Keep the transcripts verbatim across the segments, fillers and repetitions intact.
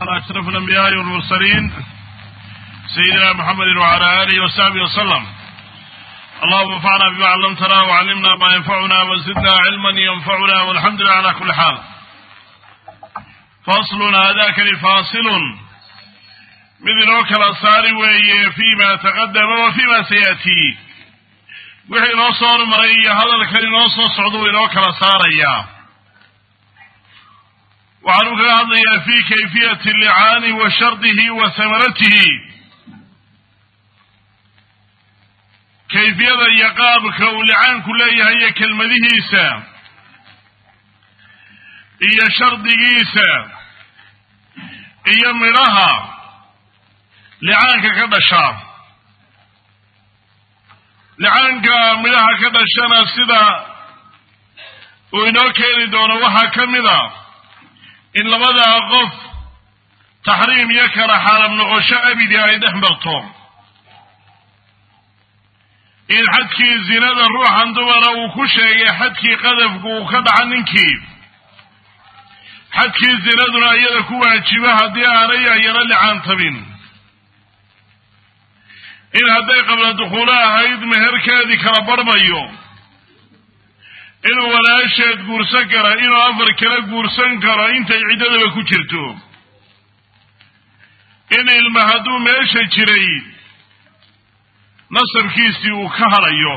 على أشرف الأنبياء والمرسلين سيدنا محمد وعلى آله وصحبه وسلم. اللهم انفعنا بما علمتنا وعلمنا ما ينفعنا وزدنا علما ينفعنا والحمد لله على كل حال. فصل هذاك الفاصل من نوكل الصار فيما تقدم وفيما سيأتي وحي نوصر مريا هذا الكلي نوصر صعدوا نوكل الصاريا وعنوك هذا في كيفية اللعان وشرطه وثمرته. كيفية يقابك ولعان كلها هي كلمة هيسا هي شرط هيسا هي مرها لعانك كدشا لعانك مرها كدشنا سيدا وإنو كيري دون وحا كمدا إن لماذا أقف تحريم يكره حال من غشاء بدي أيد أحمرتهم إن حدكي زناد الروح عن دمرا وكشي حدكي قذف وخدع ننكي حدكي زناد رأيضا كوها تشبه دي آريا يرى لعان طبين إن هدي قبل دخولها هيد مهر كاذي كربرميو إنه ولا أشهد قرصان كرا إنه أفر كلا قرصان كرا إنت عدد بكو جرتو إن المهدو ماشا جري نصر كيسي وكهر أيوه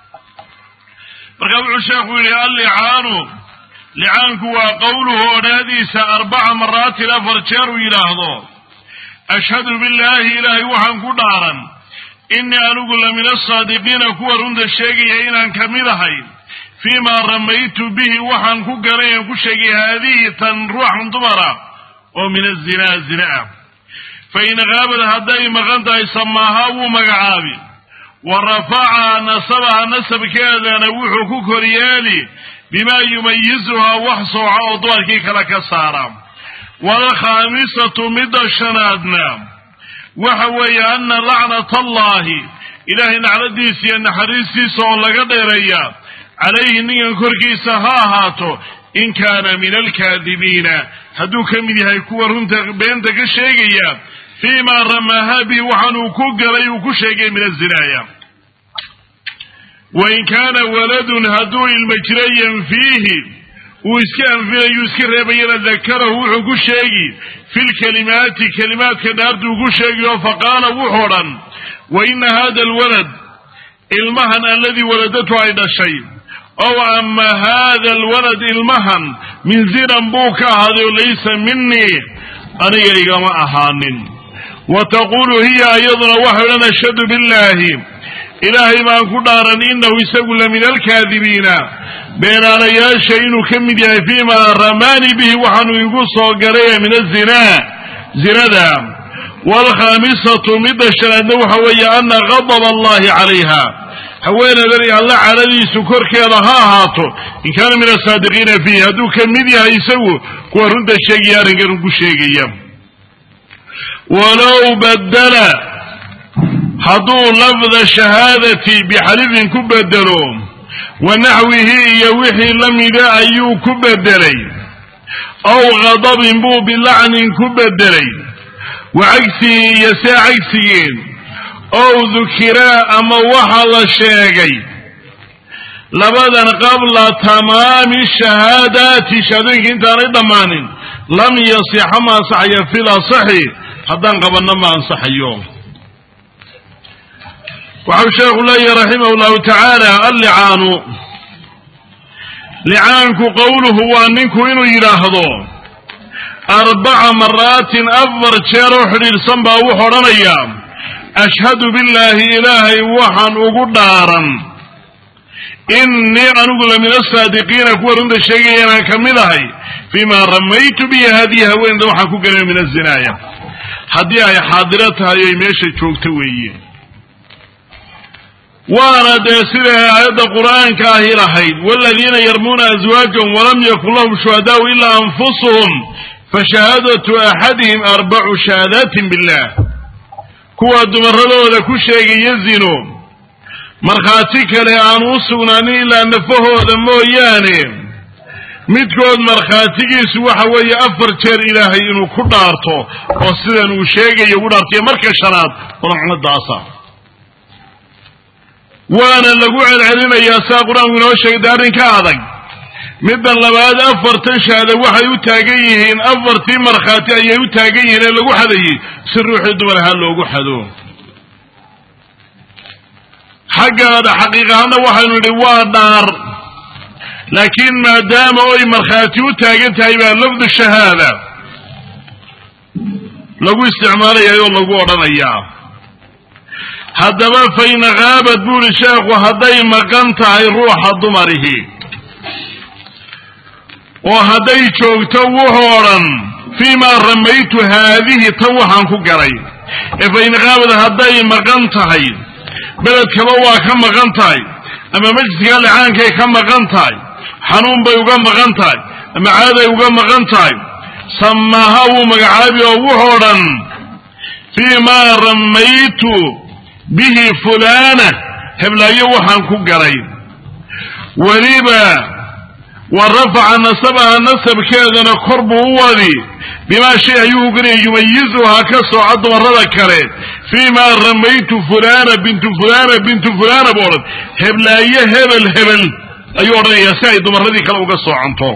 برقب عشاق ولي اللعانو لعانك وقوله ناديس أربع مرات الأفر جارو إلهضو أشهد بالله إلهي وحنكو دارا إني أنقل من الصادقين كوا رند الشيقي إنان كميرهين فيما رميت به وحن كقرين كشيء هذه تنروح دمرة ومن الزنا الزنا فإن غابت هداي مغنطة يسماها ومقعابي ورفع نصبها نسب كذا نوح كوكريالي بما يميزها وحصوا عوضوها كيك لك سارة. والخامسة مدى الشنادنا وحوي أن لعنة الله إلهي على ديسي أن حريسي سؤال لقدريا عليه نيان كركيسا هاهاتو إن كان من الكاذبين هدوك من هيكور انت بينتك الشيقية فيما رماها به وحنو كوكري وكشيقي من الزرايا. وإن كان ولد هدو المجري فيه وإسكان فيه يسكر بينا ذكره وكشيقي في الكلمات كلمات كنارد وكشيقي فقال وحورا وإن هذا الولد المهن الذي ولدته عند الشيء أو أما هذا الولد المهن من زنا بوكا هذا ليس مني أنا يا ما أهان. وتقول هي أيضا وحنا نشهد بالله إلهي ما قدارا إنه يسقل من الكاذبين بين على شيء كمدي فيما رماني به وحن يقص قريه من الزنا زنا. والخامسة مدى الشرع وهي أن غضب الله عليها حوينا ذري الله على ذي سكر كيرها هاتو إن كان من الصادقين فيه هدو كمديها يسوه كورند الشيقيان قرنقو الشيقيان. ولو بدل هدو لفظ الشهادة بحلف كبدلوا ونحوه يوحي لم يدع أيو كبدلي أو غضب بو بلعن كبدلي وعكسي يسا عكسيين أو ذكراء أما وحل الشيقي لبدا قبل تمام الشهادات شهدين كنت ضمان لم يصح ما صحي في الأصحي حتى قبلنا ما انصح اليوم. وعن شيخ الله رحمه الله تعالى اللعان لعانك قوله وأنك إنو يلاحظوا أربع مرات أفضل شيروح للصنبا وحرميا أشهد بالله إلهي وحن أقدارا إني أنقل من الصادقين كورند الشيئين كملهي فيما رميت بي هذه وين دوحا كوكرا من الزنايا هذه حاضرتها يميشي شوكتوي وانا داسرها آيات القرآن كاهرهي والذين يرمون أزواجهم ولم يكن لهم شهداء إلا أنفسهم فشهادة أحدهم أربع شهادات بالله كوا دمرلو لكو شيء يزنو مرخاتك لأنو سناني إلا نفهو دمو ياني midkood markhaatigiisu waxa weeye afar jeer ilaahay inuu ku dhaarto oo sidan uu sheegayo ugu dhaartay marka shanaad qur'aanadaasa waana lagu celcelinayaa saa qur-aanku inoo sheegay arrinka adag midda labaad afartan shahaada waxay u taagan yihiin afartii markhaati ayay u taagan yihiin ee lagu xadayey si ruuxii dumar ahaan loogu xado xaggaada xaqiiqahaana waxaynu nidhi waa dhaar laakiin maadaama oy markhaati u taagan tahay baa lafdu shahaada lagu isticmaalayaa oo lagu odhanayaa haddaba fain haabad buuri sheekhu hadday maqan tahay ruuxa dumarihi oo hadday joogto wuxuu odhan fiimaa ramaytu haadihi tan waxaan ku garay ee fain haabad hadday maqan tahay beledkaba waa ka maqan tahay ama majliska licaankay ka maqan tahay xanuun bay uga maqan tahay ama caaday uga maqan tahay samaaha wuu magacaabi oo wuxuu odhan fiimaa ramaytu bihi fulana heblaayo waxaan ku garay weliba wa rafaca nasabaha nasabkeedana kor buu u wadi bimaa shay ayuu uganaya yumayizuhaa ka sooca dumarada kale fiimaa ramaytu fulana bintu fulana bintu fulana buu odhan heblaayo hebel hebel ayuu odhanayaa si ay dumaradii kale uga soocanto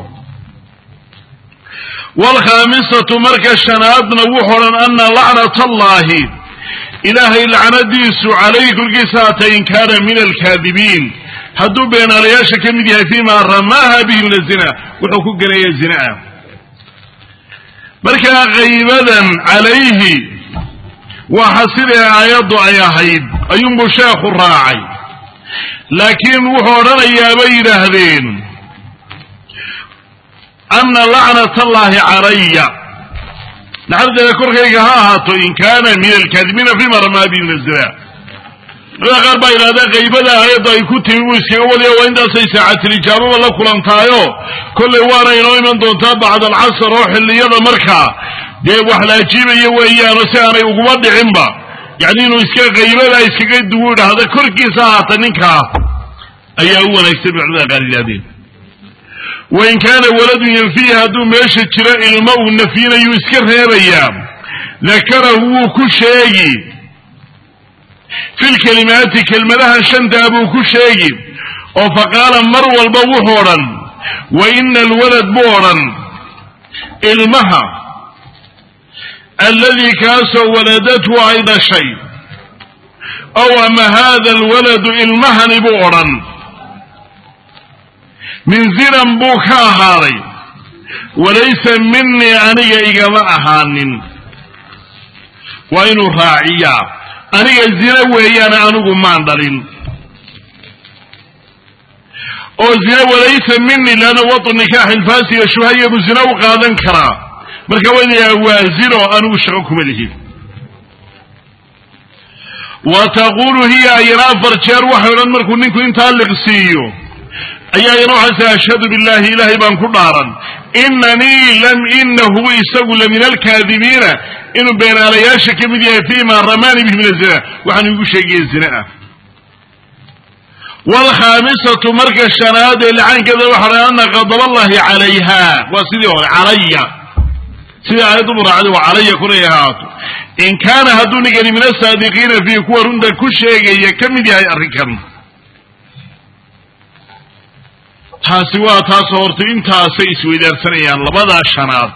waalkhaamisatu marka shanaadna wuxuu odhan ana lacnata allahi ilaahay lacnadiisu calayhi korkiisa haata in kaana min alkaadibiin hadduu beenaalayaasha ka mid yahay fiimaa ramaaha bihi min azina wuxuu ku gelaya zinaa markaa qaybadan calayhi waxa sidee aayaddu ay ahayd ayuunbuu sheekhu raacay laakiin wuxuu odhanayaa bay yidhaahdeen ana lacnata allahi calaya naxarideeda korkayga ha ahaato in kaana min alkaadibiina fiima ramaa bihi min azina culamada qaar baa yidhahdeen qaybada aayadda ay ku timi buu iskaga wadaya waa intaasay saacatilijaababa la kulantaayo kollay waana inoo iman doontaa bacda alcasr oo xilliyada markaa dee wax la ajiibaya weeyaano si aanay uguma dhicinba yacni inuu iska qaybada iskaga duwu idhaahda korkiisa ahaata ninkaa ayaa u wanaagsan bay culamada qaar yidhahdeen wain kaana waladun yanfihi hadduu meesha jiro ilmo uu nafyinayuu iska reebayaa dakarahu wuu ku sheegi fi lkalimaati kelmadahan shantaa buu ku sheegi oo faqaala mar walba wuxuu odhan wa ina alwalad buu odhan ilmaha alladii kaasoo waladathu ay dhashay ow ama haada alwaladu ilmahani buu odhan min zinan buu ka ahaaday walaysa minii aniga igama ahaanin waa inuu raaciyaa aniga zina weeyaane anigu maan dhalin oo zina walaysa minii leanna watu nikaaxi ilfaasiga shubhaya buu zina u qaadan karaa marka waynayaa waa zino anigu shaqo kuma lihin wa taqulu hiya ayana afar jeer waxay odhan markuu ninku intaa liqsiiyo ayaa ayana waxaysa ashhadu billahi ilaahay baan ku dhaaran inanii lam inahu isagu la min alkaadibiina inuu beenaalayaasha ka mid yahay fiima ramaani bihi min azina waxaan igu sheegaya zina ah waalkhaamisatu marka shanaad ee lacaankeeda waxa ana qadab allahi calayha waa sidii hore calaya sidii aayaddu muraacday waa calaya kunay ahaato in kaana hadduu nigani min asaadiqiina fiihi kuwa runta ku sheegaya ka mid yahay arrinkan taasi waa taasoo horta intaasay isweydaarsanayaan labadaa shanaad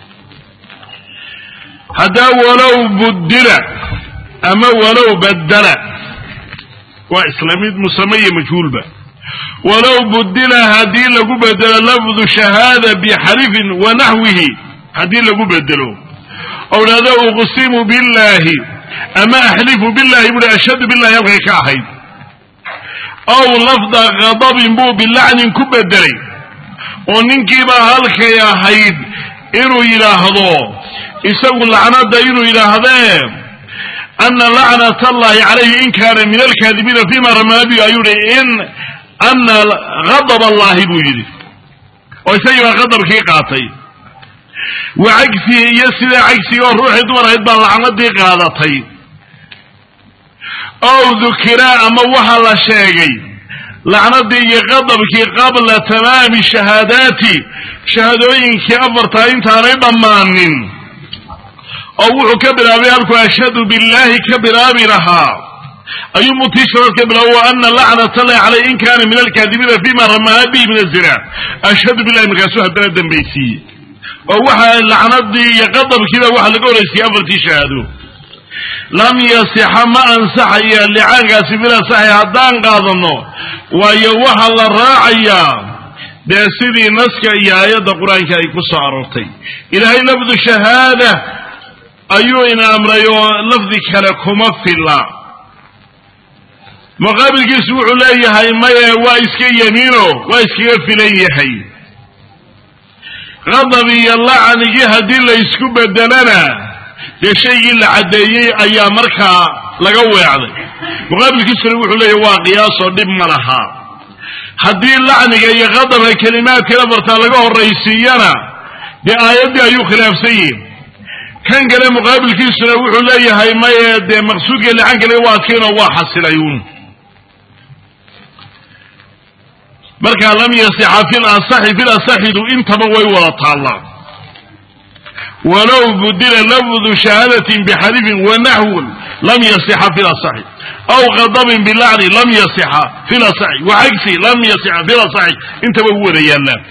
haddaa walow buddila ama walow baddala waa isla mid musame iyo majhuulba walow buddila haddii lagu bedelo lafdu shahaada bixarifin wa naxwihi haddii lagu bedelo oo dhahdo uqsimu billahi ama axlifu billahi buhi ashhadu billahi halkay ka ahayd ow lafda qadabin buu bilacnin ku bedelay oo ninkiibaa halkay ahayd inuu yidhaahdo isagu lacnada inuu yidhaahdee ana lacnat allahi calayhi in kaana min alkaadibiina fima ramaabi ayuu hi in ana gadab allahi buu yidhi oo isagii baa qadabkii qaatay wa cagsihi iyo sidaa cagsiga oo ruuxii dumar ahayd baa lacnadii qaadatay ow dukira ama waxa la sheegay lacnadii iyo qadabkii qabla tamaami shahaadaati shahaadooyinkii afartaa intaanay dhammaanin oo wuxuu ka bilaabay halku ashhadu billahi ka bilaabi lahaa ayuu mutisharar ka bilaabo wa ana lacnata allahi calay in kaana min alkaadibiina fima ramaa bihi min azina ashhadu billahi markaasuu haddana dambaysiiyey oo waxa lacnadii iyo qadabkiiba waxa laga horaysiiyey afartii shahaado lam yasixa ma ansaxaya licaankaasi bila saxi haddaan qaadano waayo waxa la raacayaa dee sidii naska iyo aayadda qur-aanka ay ku soo aroortay ilaahay lafdu shahaada ayuu ina amray oo lafdi kale kuma filla muqaabilkiisu wuxuu leeyahay maye waa iska yamiino waa iskaga filan yahay qadab iyo lacnigii haddii la isku bedelana dee shaygii la caddeeyey ayaa markaa laga weecday muqaabilkiisuna wuxuu leeyahay waa qiyaasoo dhib ma laha haddii lacniga iyo qadabka kelimaadkala bartaa laga horraysiiyana dee aayaddii ayuu khilaafsan yihin kan kale muqaabilkiisuna wuxuu leeyahay maye dee maqsuudka licaanka waa adkaynoo waa xasilayuun markaa lam yasixa fi lasaxi fi lasaxidu intaba way wada taallaa walow budila lafdu shahaadatin bixarifin wanaxwin lam yasixa fi lasaxi aw qadabin bilacni lam yasixa fi lasaxi wacagsi lam yasixa fi lasaxi intaba ugu wada yaallaan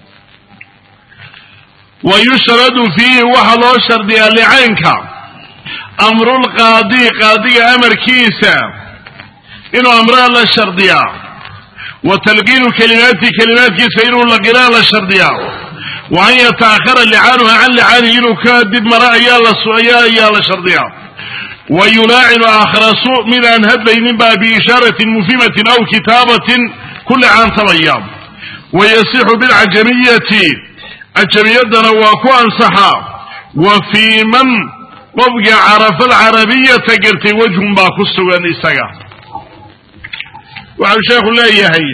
wayushradu fiihi waxaa loo shardiyaa licaynka amrulqaadi qaadiga amarkiisa inuu amraa la shardiyaa wa talqiinu kalimaati kalimaadkiisa inuu laqiraa la shardiyaa wa an yata'akhara licaanuha can licaanihi inuu ka dib mara ayaa layaa la shardiyaa wa yulaacinu akhrasu mid aan hadlaynin baa biishaaratin mufhimatin aw kitaabatin ku licaantabaya wayasixu bilcajamiyati cajamiyadana waa ku ansaxaa wa fii man qofka carafa alcarabiyata gartay wajhun baa ku sugan isaga waxau sheekhu leeyahay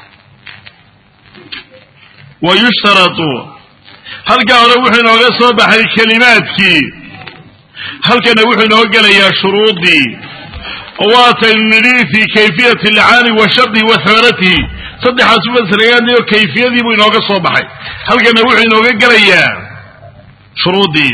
wayushtaratu halkaa hore wuxuu inooga soo baxay kelimaadkii halkana wuxuu inoo gelayaa shuruudii oo waataynu nidhi fi kayfiyati alcaani wa shardihi wa hamaratihi saddexaas ufasirayaan kayfiyadii buu inooga soo baxay halkana wuxuu inooga gelayaa shuruudii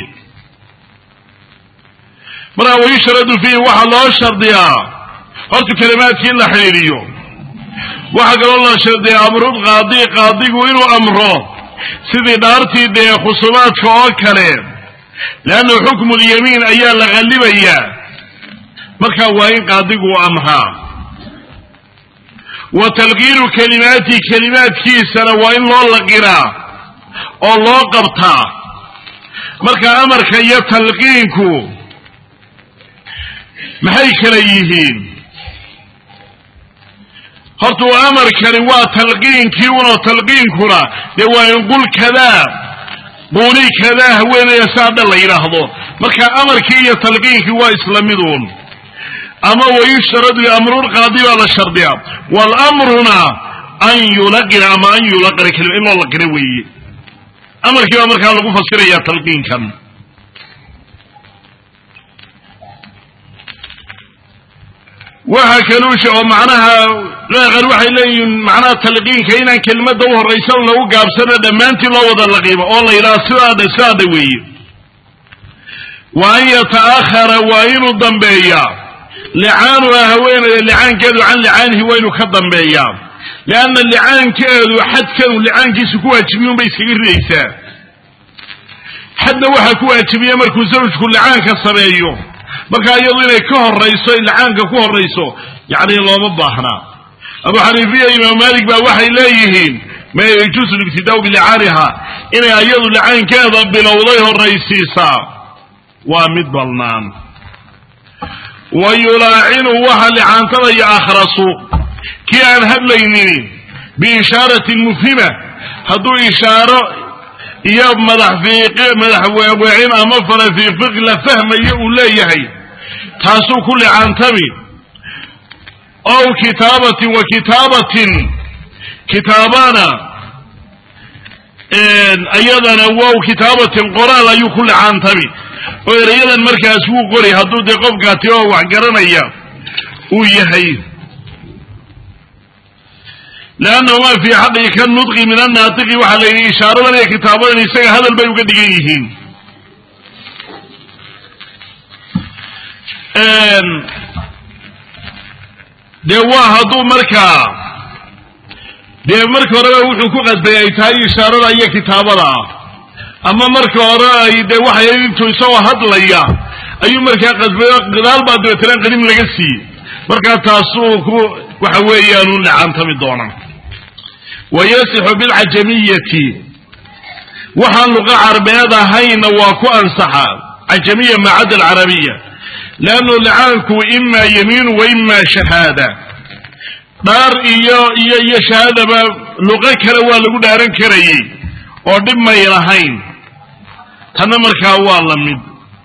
markaa wayushradu fiihi waxaa loo shardiyaa horta kalimaadkii in la xidhiiriyo waxaa kaloo la shardiyaa amrul qaadi qaadigu inuu amro sidii dhaartii dee khusumaadka oo kale leanna xukmu lyamiin ayaa la qallibayaa markaa waa in qaadigu u amraa wa talqiinu kalimaati kalimaadkiisana waa in loo laqiraa oo loo qabtaa marka amarka iyo talqiinku maxay kala yihiin horta amarkani waa talqiinkii unoo talqiinkuna dee waa in qul kadaa quuli kadaa haweenaya saa dhan la yidhaahdo marka amarkii iyo talqiinkii waa isla miduun ama wayushradu amrulqaadi baa la shardiyaa walamruna an yulaqina ama an yulaqina kelima in loo laqina weeye amarkii baa markaa lagu fasiraya talqiinkan waxa kaluusha oo macnaha leeqan waxay leeyihiin macnaha talqiinka inaan kelimada u horraysan lagu gaabsano dhammaantii loo wada laqiimo oo la yidhaha sidaadha sidaadha weeye wa an yata'akhara waa inuu dambeeyaa licaanuha haweenaya licaankeedu can licaanihi waa inuu ka dambeeyaa lianna licaankeedu xadkanu licaankiisu ku waajibiyun bay iskaga ridaysaa xadna waxaa ku waajibiya markuu zawjku licaanka sameeyo markaa iyadu inay ka horayso licaanka ku horayso yani looma baahnaa abu xaniifiya imaam malik baa waxay leeyihiin ma yajuusu libtidaau bilicaaniha inay iyadu licaankeeda bilowday horaysiisaa waa mid balnaan wa yulaacinu waxa licaantabaya akhrasu kii aan hadlaynin biishaaratin mufhima hadduu ishaaro iyo madax fiiqi madax weecin ama farafiiq la fahmayo uu leeyahay taasuu ku licaantami ow kitaabatin wa kitaabatin kitaabana ayadana wow kitaabatin qoraal ayuu ku licaantami oo erayadan markaas wuu qori hadduu dee qofkaati oo wax garanaya uu yahay لأنه ما في حقه كالنطق من الناطق وحليه إشارة لي كتابا يسير هذا البيو قد يجيهين dee waa hadduu markaa dee marka hore wuxuu ku qasday ay tahay ishaarada iyo kitaabada ah ama marka hore ay dee waxay intuu isagoo hadlaya ayuu markaa qasbay gadaal baa dabeetana qadim laga siiyey markaa taasuu ku waxa weeyaan uu lacantami doonaa wayasixu bilcajamiyati waxaan luqa carabeed ahayna waa ku ansaxa cajamiya macad alcarabiya لأنه لعنك إما يمين وإما شهادة دار إيا إيا إيا شهادة لغة كروا لقود أرن كري ودم ما يرهين تنمر كاوال لمن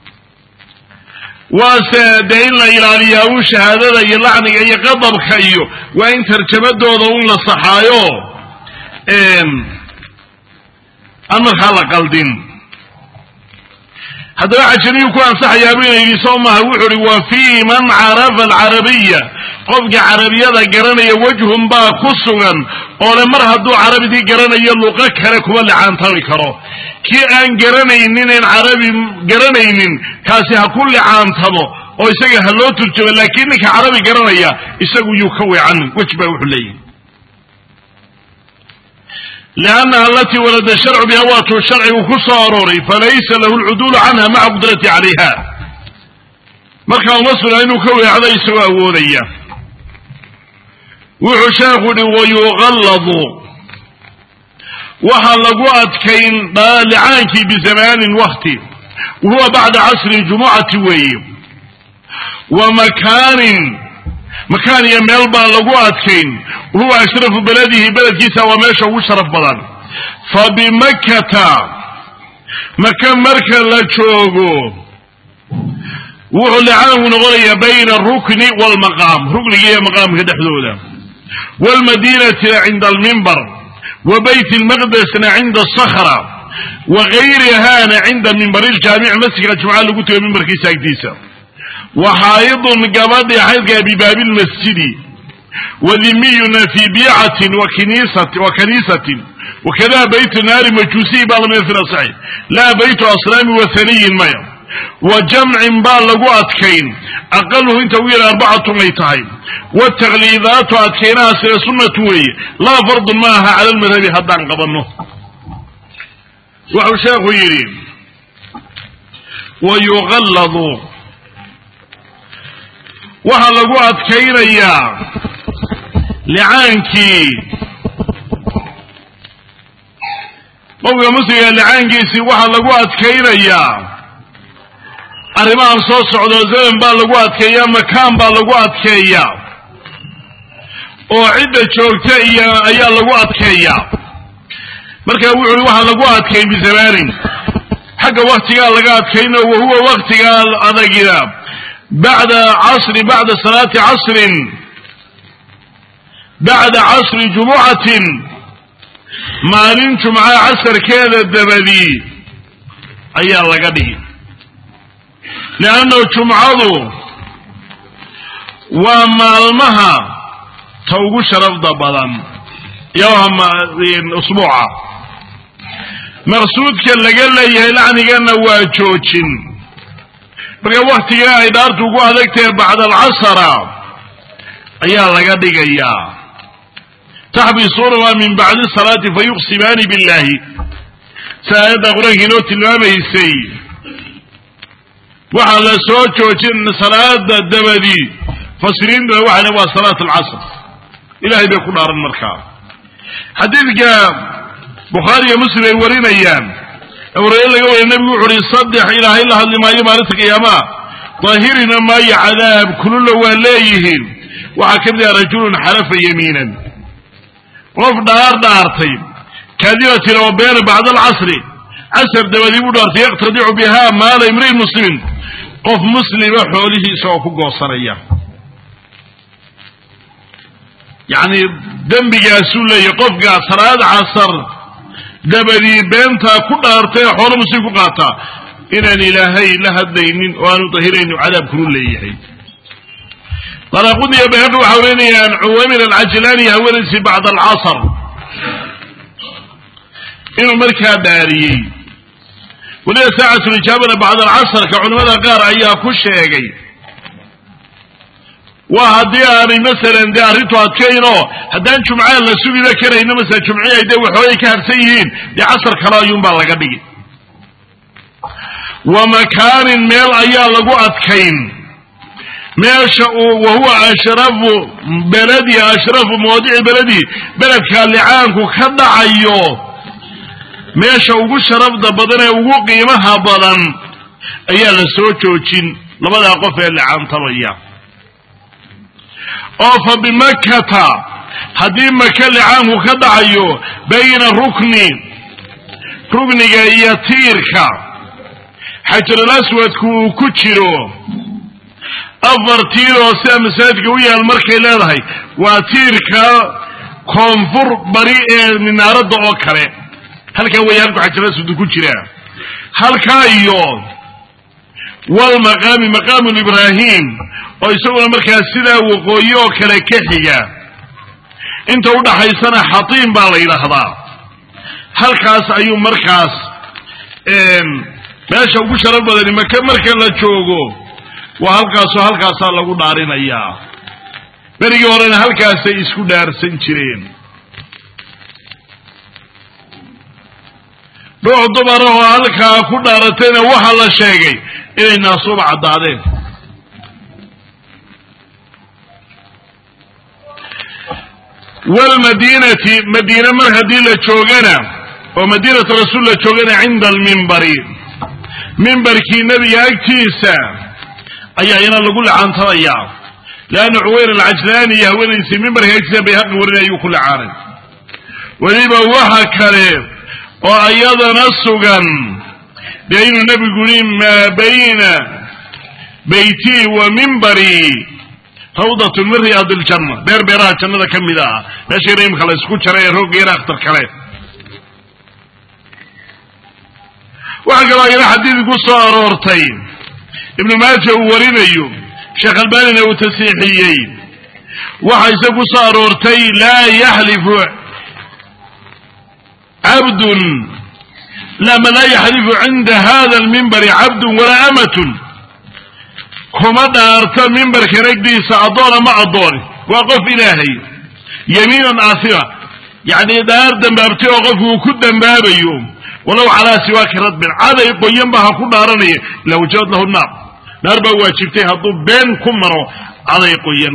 وسدين إلى الياو شهادة يلعني أي غضب خيو وإن تركبت ضون الصحايو إن أمر خلق الدين هذا عشان يكون صح يا بني يسمى وحري وفي من عرف العربية قفق عربية ذا قرنا يوجههم با خصوصا ولا مرة دو عربي دي قرنا يلقى كرك ولا عن طريق كرو كي أن قرنا ينين عربي قرنا ينين كاسها كل عام تبو أو يسقى هلو ترجم لكنك عربي قرنا يا يسقى يكوي عنه وجبه وحلي لأنها التي ولد الشرع بهواته الشرع وكساروري فليس له العدول عنها مع قدرته عليها مركا مصر أنه كوي عليه سواء وريا وحشاغل ويغلظ وحلقوا أتكين لعانك بزمان وقت وهو بعد عصر الجمعة وي ومكان مكان يميلبا لقوا أتكين وهو أشرف بلده بلد جيسا وماشا وشرف بلد فبمكة مكان مركا لتشوغو وعلعانه نغلي بين الركن والمقام ركن هي مقام كده حدودا والمدينة عند المنبر وبيت المقدس عند الصخرة وغيرها عند المنبر الجامع مسجد الجمعة لقوت المنبر كيسا كديسا وحائض قبض حيث بباب المسجد وذمينا في بيعة وكنيسة وكنيسة وكذا بيت نار مجوسي بعض من في الصحيح لا بيت أصنام وثني المياه وجمع بالغوا أتكين أقله انت ويل أربعة ميتين والتغليظات أتكينها سنة وي لا فرض معها على المذهب حتى انقضنه وحشاق يرين ويغلظ وحلقوا أتكين إياه لعانكي قوة مسيح لعانكي سي وحلقوا أتكين إياه arrimahan soo socdo zaman baa lagu adkeeyaa makaan baa lagu adkeeyaa oo cidda joogta iyo ayaa lagu adkeeyaa marka wuxuu waxa lagu adkeeyay bizamaanin xagga waqtiga laga adkeeyno oo huwa waqtiga adagira bacda casr bacda salaati casr bacda casr jumu'atin maalin jumca casrkeeda dabadi ayaa laga dhigay لأنه جمعه ومالمها توقو شرف ضبطا يوم أسبوعا مقصود كان لقال لي يلعني قالنا واجوشين بقى وقت يا إدارتو قوة بعد العصر أيها لقد قيا تحبي صورة من بعد الصلاة فيقسمان بالله سأيضا قرأي نوت المامة السيد وحال سوچ وجن صلاة الدبدي فسرين ده وحنا صلاة العصر إلهي بيكون أرن مركا حديث جاء بخاري مسلم ورين أيام ورين لقوا النبي وحري صدح إله إلا اللي ما يمارسك ياما ظاهرنا ما يعذاب كل وليهن وحكم رجل حلف يمينا وفي دار دارتين كذبة لو بين بعد العصر عسر دبدي ودارت يقتدع بها مال امرئ مسلم قف مسلم حوله سوف قصريا يعني ذنب جاسول يقف صلاة عصر دبدي بنتا كل ارتي حول مسلم قاطع ان الهي لها الدين وان طهرين عذاب كل ليهي طرقني بهذا حوليني أن عوامر العجلاني هورسي بعد العصر إنه مركا داري وليه ساعة الإجابة بعد العصر كعنوان قار أيها كل شيء وهدي أنا مثلا داريتو هتكينو هدان جمعة لسوبي ذكره إنه مثلا جمعية يدوي حوالي كهرسيين دي عصر كلا يوم بالغ بي ومكان ميل أيها لقو أتكين ماشا وهو أشرف بلدي أشرف مواضيع بلدي بلد كان لعانكو كدا عيو ماشا وقو شرف دا بدن وقو قيمها بدن أيها لسوچوچين لبدا قفة لعان طبيا أو فبمكة هذه مكة لعانكو كدا عيو بين الركن ركن يتيرك حجر الأسود كو كتشرو أفر تيرو سام سادك ويا المركي لهي وتيركا كونفور بريء من أرض أوكره هل كان وياك حجر الأسود كتشرا هل كايو والمقام مقام الإبراهيم ويسوي المركي السيدة وقويو كركحيا انت وضع حيسانا حطيم بالي لحظة هل كاس أيو مركز ماشا وقو شرف بدني مكان مركي لا تشوقو وهالكاسو هالكاسا لغو دارين اياه بريقي ورين هالكاسا اسكو دار سنشرين روح دبره هالكا كو دارتين وحا لشيغي إلي ناصوب عدادين والمدينة مدينة مرهدي لتشوغنا ومدينة رسول لتشوغنا عند المنبري منبر كي نبي اكتيسا أي أين نقول عن طريا لأن عوير العجلاني يهون يسي منبر اكتيسا بيهق ورنا يكل عارض وليبا وحا كريم وأيضا نسوغا لأن النبي يقولين ما بين بيتي ومنبري روضة من رياض الجنة بير بيرات جنة كم ذا لا شيء ريم خلاص كل شيء يروح غير أكتر كلام وعقل إلى حديث قصة أرورتين ابن ماجه ورينيو شيخ الباني وتسيحيين وحيث قصة أرورتين لا يحلف عبد لما لا يحلف عند هذا المنبر عبد ولا أمة كما دارت المنبر كنجدي سأدور ما أدور وقف إلهي يمينا آثرة يعني دار دنبابتي وقف وكد دنباب يوم ولو على سواك رد بالعادة يقول ينبها كل نارني لو جاد له النار نار بواجبتها الضب بين كمرو على يقول ين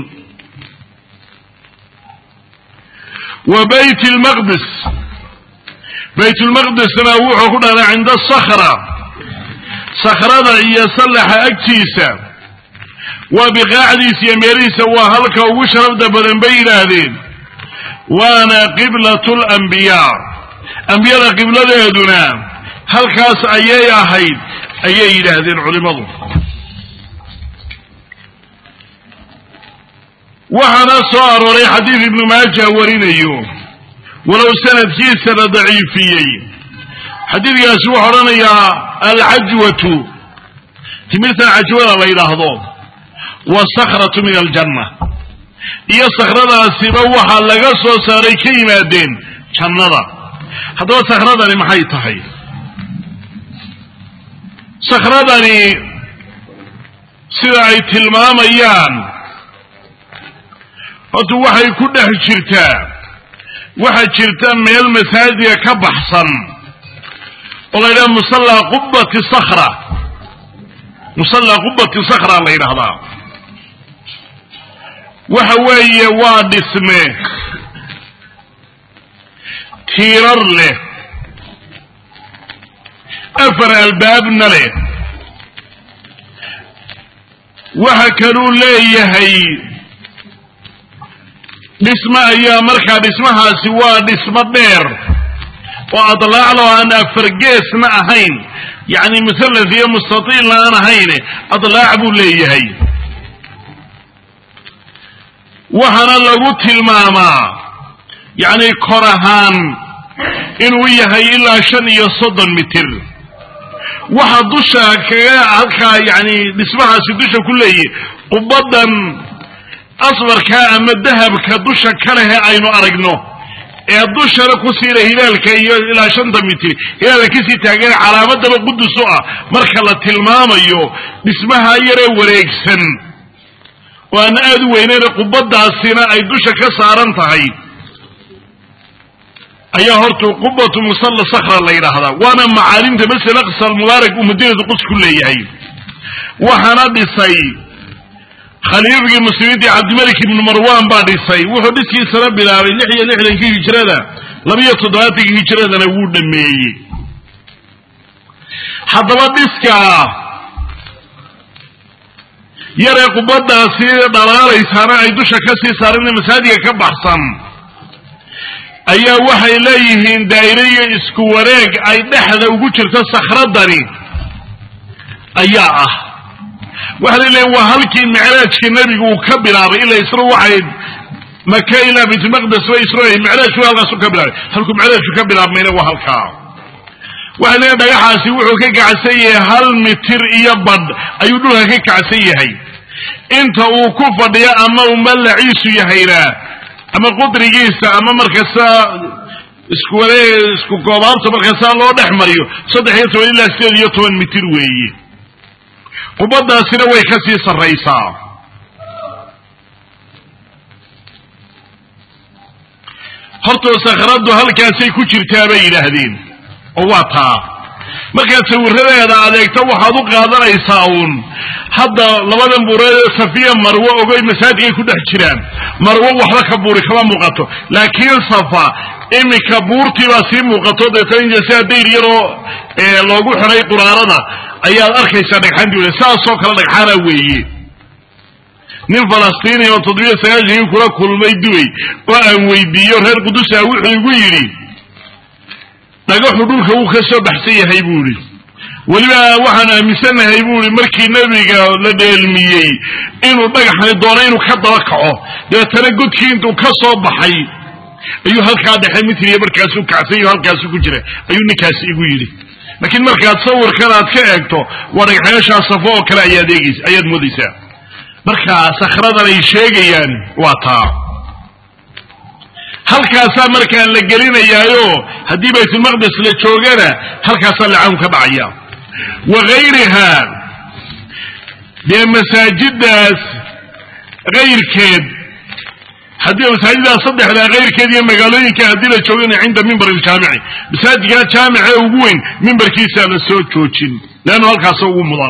وبيت المقدس بيت المقدس نووح هنا عند الصخرة صخرة يصلح أكتيسا وبقاعديس يميريس وهلك وشرب دبرن بين هذين وانا قبلة الأنبياء أنبياء قبلة هذونا هل كاس أيي أحيد أيي هذين علماء وحنا صار ولي حديث ابن ماجه ورينيو ولو سند كي سنة ضعيفية حديث يسوع رنا يا العجوة تمرت العجوة الله يلاحظون والصخرة من الجنة هي الصخرة سيبوها لقصة ساري كيما دين شنرة هذا صخرة لمحي تحي صخرة لي سرعي تلمام ايان هذا وحي كده جرتا وحي جرتا من المساجد كبحصا والله إذا مصلى قبة صخرة مصلى قبة صخرة الله يرحمها وحوي واد اسمه تيرر له أفر الباب نله وحكروا ليه هي باسمها يا مركب اسمها سوى اسم الدير وأطلع له أنا فرقيس ما هين يعني مثلث يا مستطيل لا أنا هين أطلع أبو ليه هي وحنا لغوت الماما يعني كرهان إنو يهي إلا شن يصد المتر وحا دوشا كا يعني نسمعها سدوشا كله قبضا أصبر كأما الذهب كدوشة كره أين أرجنه الدوشة لكسير هلال كي إلى شنطة متر هلال كسي تاجر على مدى بقدس سوء مركلة المام يو اسمها يرى وريكسن وأنا أدوين قبض السنة أي دوشة كسارن تهي أي هرتو قبة مصلى صخرة الله هذا وأنا معالم تمثل أقصى المبارك ومدينة القدس كلها هي وحنا بصي خليفة المسلمين عبد الملك بن مروان بعد الصي وحدث سنة بلا لحية لحية في هجرة لم يصدرات هجرة نقول مي حضرت ديسكا يرى قبضة سير ضرارة سنة عيدوش كسي صارنا مسادية كبحصن أي وحي إليهن دائرية اسكواريك أي دحذا وقوشرت الصخرة داري أياه وهل اللي هو هلكي معراج النبي وكبر إلا يسروا واحد مكة إلى بيت المقدس وإسرائيل معراج شو هذا سو كبر هلكم معراج شو كبر من هو هلكا وهل هذا يحاسي وحكيك عسيه هل متر يبض أيدوها كيك عسيه هي أنت وكفر يا أما وملا عيسو يا هيرا أما قدر جيسا أما مركزا اسكوري اسكو كوبارت مركزا الله نحمريو صدح يتوى إلا سير يتوى متر ويه قبضة سنوي كسيس الرئيسة هرتو سخرده هل كاسي كوشر تابعي لهذين وواطها ما كان سور هذا عليك تو حضوق هذا رئيساون حتى لبدا بوري صفية مروة وقوي مساجد يكون حجران مروة وحلا كبوري كمان مقاطو لكن صفا إمي كبورتي واسي مقاطو ديتين جسيا دير يرو إيه لوغو حري قرارنا أيها الأركي سادك حندي ولا ساعة صوكرا لك حالا ويي نين فلسطيني وتضوية سياجه يكورا كل ما يدوي وأن ويديو هير قدوس أوحي ويري لقى حدولك وخسر بحسية هيبوري ولما وحنا مسانا هيبوري مركي نبيك لدى الميي إنو دقحني دورين وكذا ركعه ده تنقود كينتو كصوب بحي أيها هالكاد حي مثل يبركاسو كعسي وهالكاسو كجرة أيها نكاسي ويري لكن مركز تصور كانت كأكتو ورق حياشا صفوه كلا أياديكيس أياد مديسة مركز سخرنا ليشيغيان واطا هل كاسا مركز لقلين ايايو هدي بيت المقدس لتشوغانا هل كاسا لعام كبعيا وغيرها بمساجد غير كيد هدي مساجد صدح على غير كذي مقالين كهدي لتشوغين عند منبر الجامعي مساجد كانت جامعي وقوين منبر كيسا للسوء تشوشين لأنه هلكا سوء مضان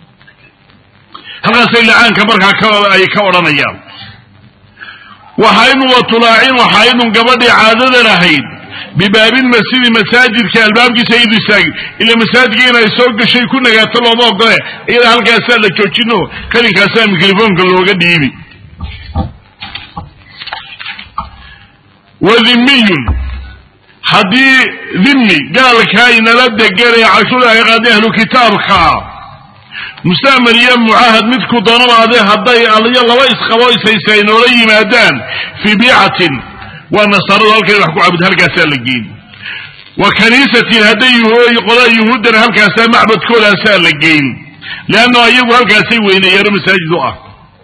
هلكا سيلا عان كبركا أي كوران أيام وحين وطلاعين وحين قبضي عادة رهيد بباب المسجد مساجد كالباب كي سيد الساجد إلا مساجد كينا يسوق الشيء كنا قاتلوا الله قوي إلا هلكا سيلا تشوشينو كان كاسا ميكروفون كاللوغة ديبي وذمي حدي ذمي قال كاين لدى قري عشولا يغادي أهل كتابك مستعمل يم معاهد متكو ضرر هذا هدي علي الله ويس خويس يسين ولي مادان في بيعة والنصارى ذلك يحكوا عبد هلكا سالجين وكنيسة الهدي هو يقول يهود هلكا سال معبد كلها سالجين لأنه أيوب هلكا سيوين يرمي مساجد دعاء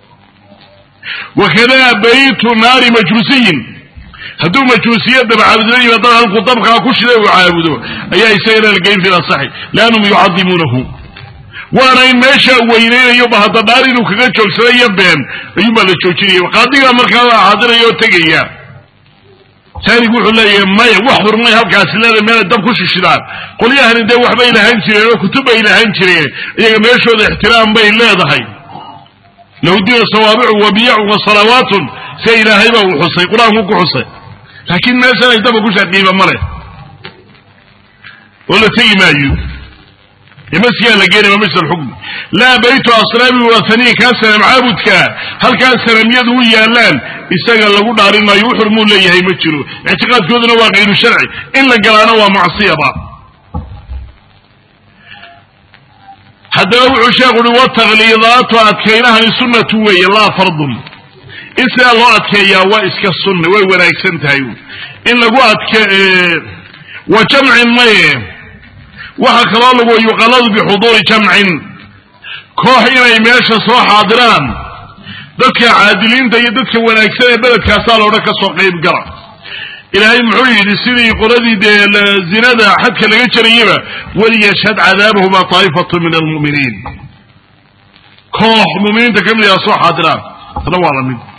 وكذا بيت نار مجوسين هدو مجوسيات دبع عبدالله يبطل القطب كاكوش له وعابدوه أي سير القيم في الصحيح لأنهم يعظمونه وانا إن ماشا وينين يوبا هذا دارين وكذا جلسة يبين يوبا للشوشيني وقاضي مركا حاضر يوتقيا ثاني يقول له يا ماي وحضر ماي هلكا سلالة من الدم كوش الشداد قل يا أهل ده وحبا إلى هنشري وكتب إلى هنشري يا ماشا الاحترام بين لا ضحي لو دين صوابع وبيع وصلوات سيلا هيبا وحصي قرآن مكو حصي لكن ما سنة يتبقى كوش عديبا مرة ولا تيجي مايو يمسي لقينا ومسي الحكم لا بيت أصلابي وثني كان سلام عابدك هل كان سلام يده يالان يستقل لقول دارين ما يحرمون لي هي متشلو اعتقاد كودنا واقعين شرعي إلا قلانا ومعصية بعض حتى لو عشاق والتغليظات وأتكيناها لسنة وي الله فرض إنسى الله أتكيا وإسك السنة وي ورايك سنتهيو إن لقوا أتك وجمع ميه وحكرا له يغلظ بحضور جمع كوحين يميش صو حاضران dadka caadiliinta iyo dadka wanaagsan ee beledkaasaa loodhan ka soo qayb gala ilaahay muxuu yidhi sidii qoladii dee zinada xadka laga jarayaba waliyashhad cadaabahuma taa'ifatu min almu'miniin koox mu'miniinta ka mid ah soo xaadiraan tana waa la mid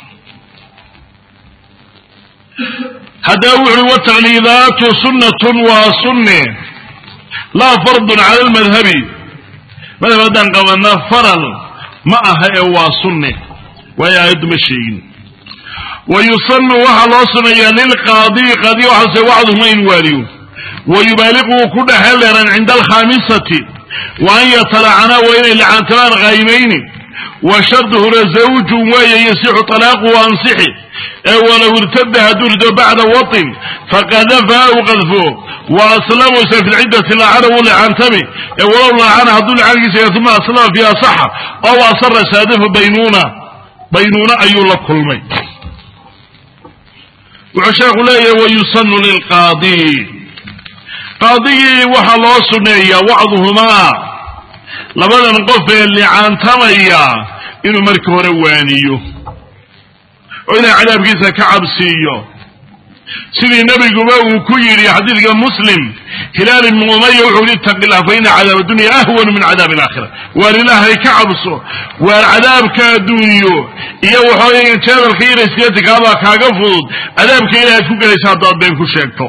haddaa wuxuui wataqliidaatu sunnatun waa sunne laa fardun cala almadhabi madhab haddaan qabana faral ma aha ee waa sunne waayo aayaddu ma sheegin wayusanu waxaa loo suneeyaa lilqaadi qaadi waxaase wacduhuma in waaliyo wayubaaliquu ku dhexeel dheeran cinda alkhaamisati wa an yatalacana waa inay lacantamaan qaymayni wa sharduhuna zawjun weeye yasixu talaaquhu ansixi ee walow irtada hadduu rido bacda watin faqadafa aw qadfo wa aslamusa fi lciddati lacana wuu licantami ee walow lacana hadduu licankiisa uma aslama fi asaxa ow asara saadafa baynuuna baynuuna ayuu la kulmay wuxuu sheekhu leeyahay wayusanu lilqaadi qaadigii waxaa loo suneeyaa wacduhumaa labadan qof ee licaantamaya inuu markii hore waaniyo oo inay cadaabkiisa ka cabsiiyo sidii nebiguba uu ku yidhi xadiidka muslim hilaal ibnu umaya wuxuu yidhi ittaqi illah fa ina cadaab addunya ahwanu min cadaabi alaakhira waar ilaahay ka cabso waar cadaabka adduunyo iyo waxooyagan jeedalka iyo rasiyatikabaa kaaga fudud cadaabka ilahay ad ku gelaysa haddaad been ku sheegto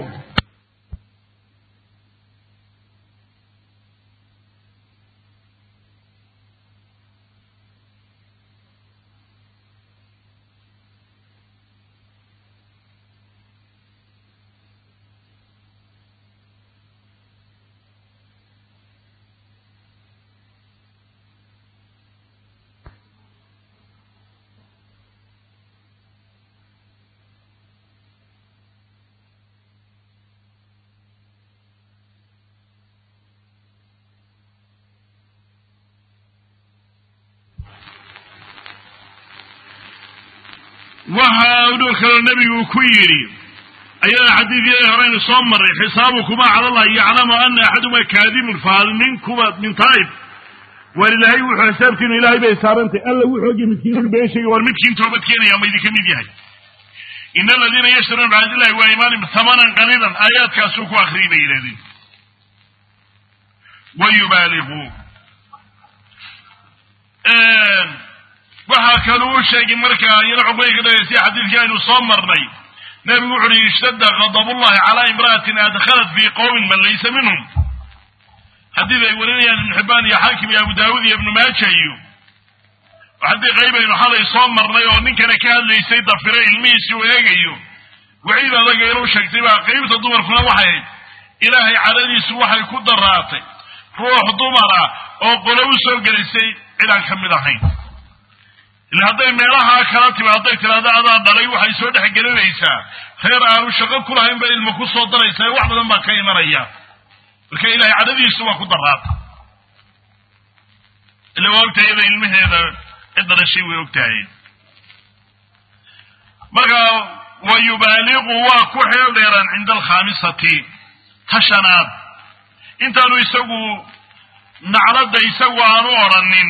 waxa uu kale nabigu ku yiri ayada xadiidii horeyna soo maray xisaabukum ala allah ya'lamu anna ahaduma kaadibun fahal minkum min taib walillahi wa xisabkin ilahi bay saarantay alla wuxuu jimi midkiin beeshay war midkiin toobad keenaya ma idin kamid yahay inna alladina yashtarun bi'adillahi wa iimanihim thamanan qalilan ayatkaas ku akhriinay ilayhi wa yubalighu waxa kale uu sheegay markaa iyada xubayga dheeysay xadiidkii aynu soo marnay nabigu wuxuu yiri ishtadda ghadabullahi ala imra'atin adkhalat fi qawmin man laysa minhum hadii ay warinayaan ibn Hibban iyo Hakim iyo Abu Daawud iyo Ibn Maajah iyo hadii qaybaynu xalay soo marnay oo ninkana ka hadlaysay dafire ilmihiisa uu eegayo wixii adaga inuu sheegtay baa qaybta dumarkuna waxay ilaahay cadadiisu waxay ku daraatay ruux dumara oo qolow soo galisay ilaan kamid ahayn ila haday meelaha kala timaado tirada adaa dhalay waxay soo dhex gelinaysaa heer aanu shaqo ku lahayn ba ilmo ku soo daraysaa wax badan baa ka imanaya marka ilaahay cadadiisu waa ku daraat ila waqtigeeda ilmaheeda cidda shay way ogtahay marka wayubalighu wa ku xeeldheeran inda al-khamisati tashanaad intaanu isagu naclada isagu aanu oranin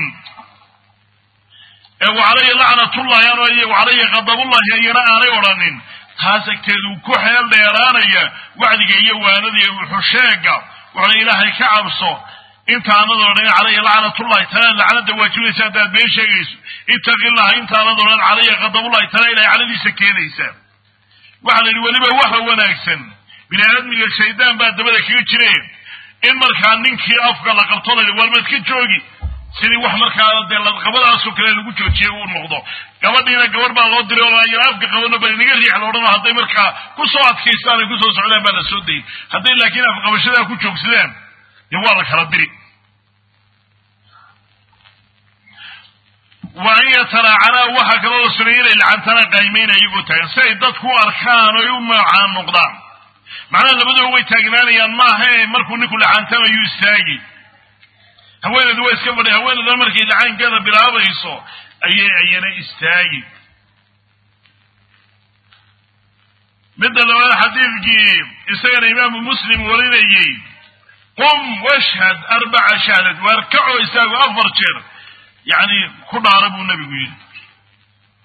ee waalay la'natullah yaano waalay ghadabullah yana aanay oranin taasagteedu ku xeel dheeraanaya wacdiga iyo waanada iyo xusheega wala ilaahay ka cabso intaanad oran waalay la'natullah ta'ala la'nada waajibaysa dad been sheegayso ittaqillah intaanad oran waalay ghadabullah ta'ala ilaahay caladiisa keenaysa waxa la waliba waxa wanaagsan bini'aadmiga shaydaan baa dabada kaga jiray in markaa ninkii afka la qabto la warmad ka joogi sidii wax markaa de la qabadaas oo kale lagu joojiyay uu noqdo gabadhiina gabar baa loo diray oo ay afka qabano bal inaga riix loodhan haday markaa ku soo adkaystaan ku soo socdaan baa la soo deeyay haday laakiin afka qabashada ku joogsadeen in waa la kala diri وأن تراعنا وحكى الله سنين إلا عن ترى قايمين يقولون سيدتكم أركان ويوم عن نقدان معنى لبدو هو يتاقناني أن ما هي مركو نكل عن ترى يستاقي هوين دو اسكفر هوين دو مركي إلا عن كذا بالعبا يصو أي أينا استاقي مثل لما الحديث جيب يستاقن إمام مسلم وريني قم واشهد أربع شهادات واركعوا يستاقوا أفر شر يعني كل عرب النبي يقول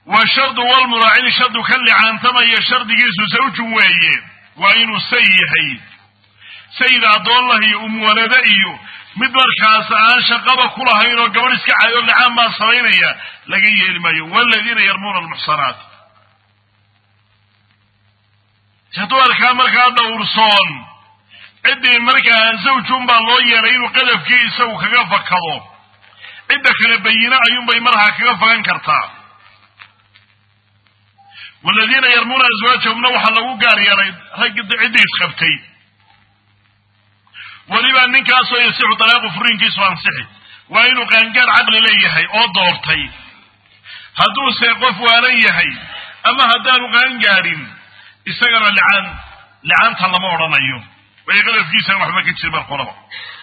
والشرط والمراعين شرط كل عن ثم يشرط جيس زوج ويه وإنه سيهي سيد عبد الله أم ولدئيه مدبر كاسان شقبة كلها هينو قبل اسكع يقول لعام ما صوينيا لقيه الميو والذين يرمون المحصنات شطوال كامل كان دورصون عدي مركا زوجهم بالله يرين قلب كيسا وكغا فكدو عده كلا بينا ايون باي مرها كغا فكان كرتا والذين يرمون ازواجهم نوحا لو غار يريد رجد عدي اسخبتي ولبا نينكاسو يصيح طلاق فرين كيسو انصحي وانو قانقار عقل ليهي او دورتي هدو سيقف وليهي اما هدانو قانقارين استغرى لعان لعان تلما ورانيو ويقول في سنة وحبا كتير بالقربة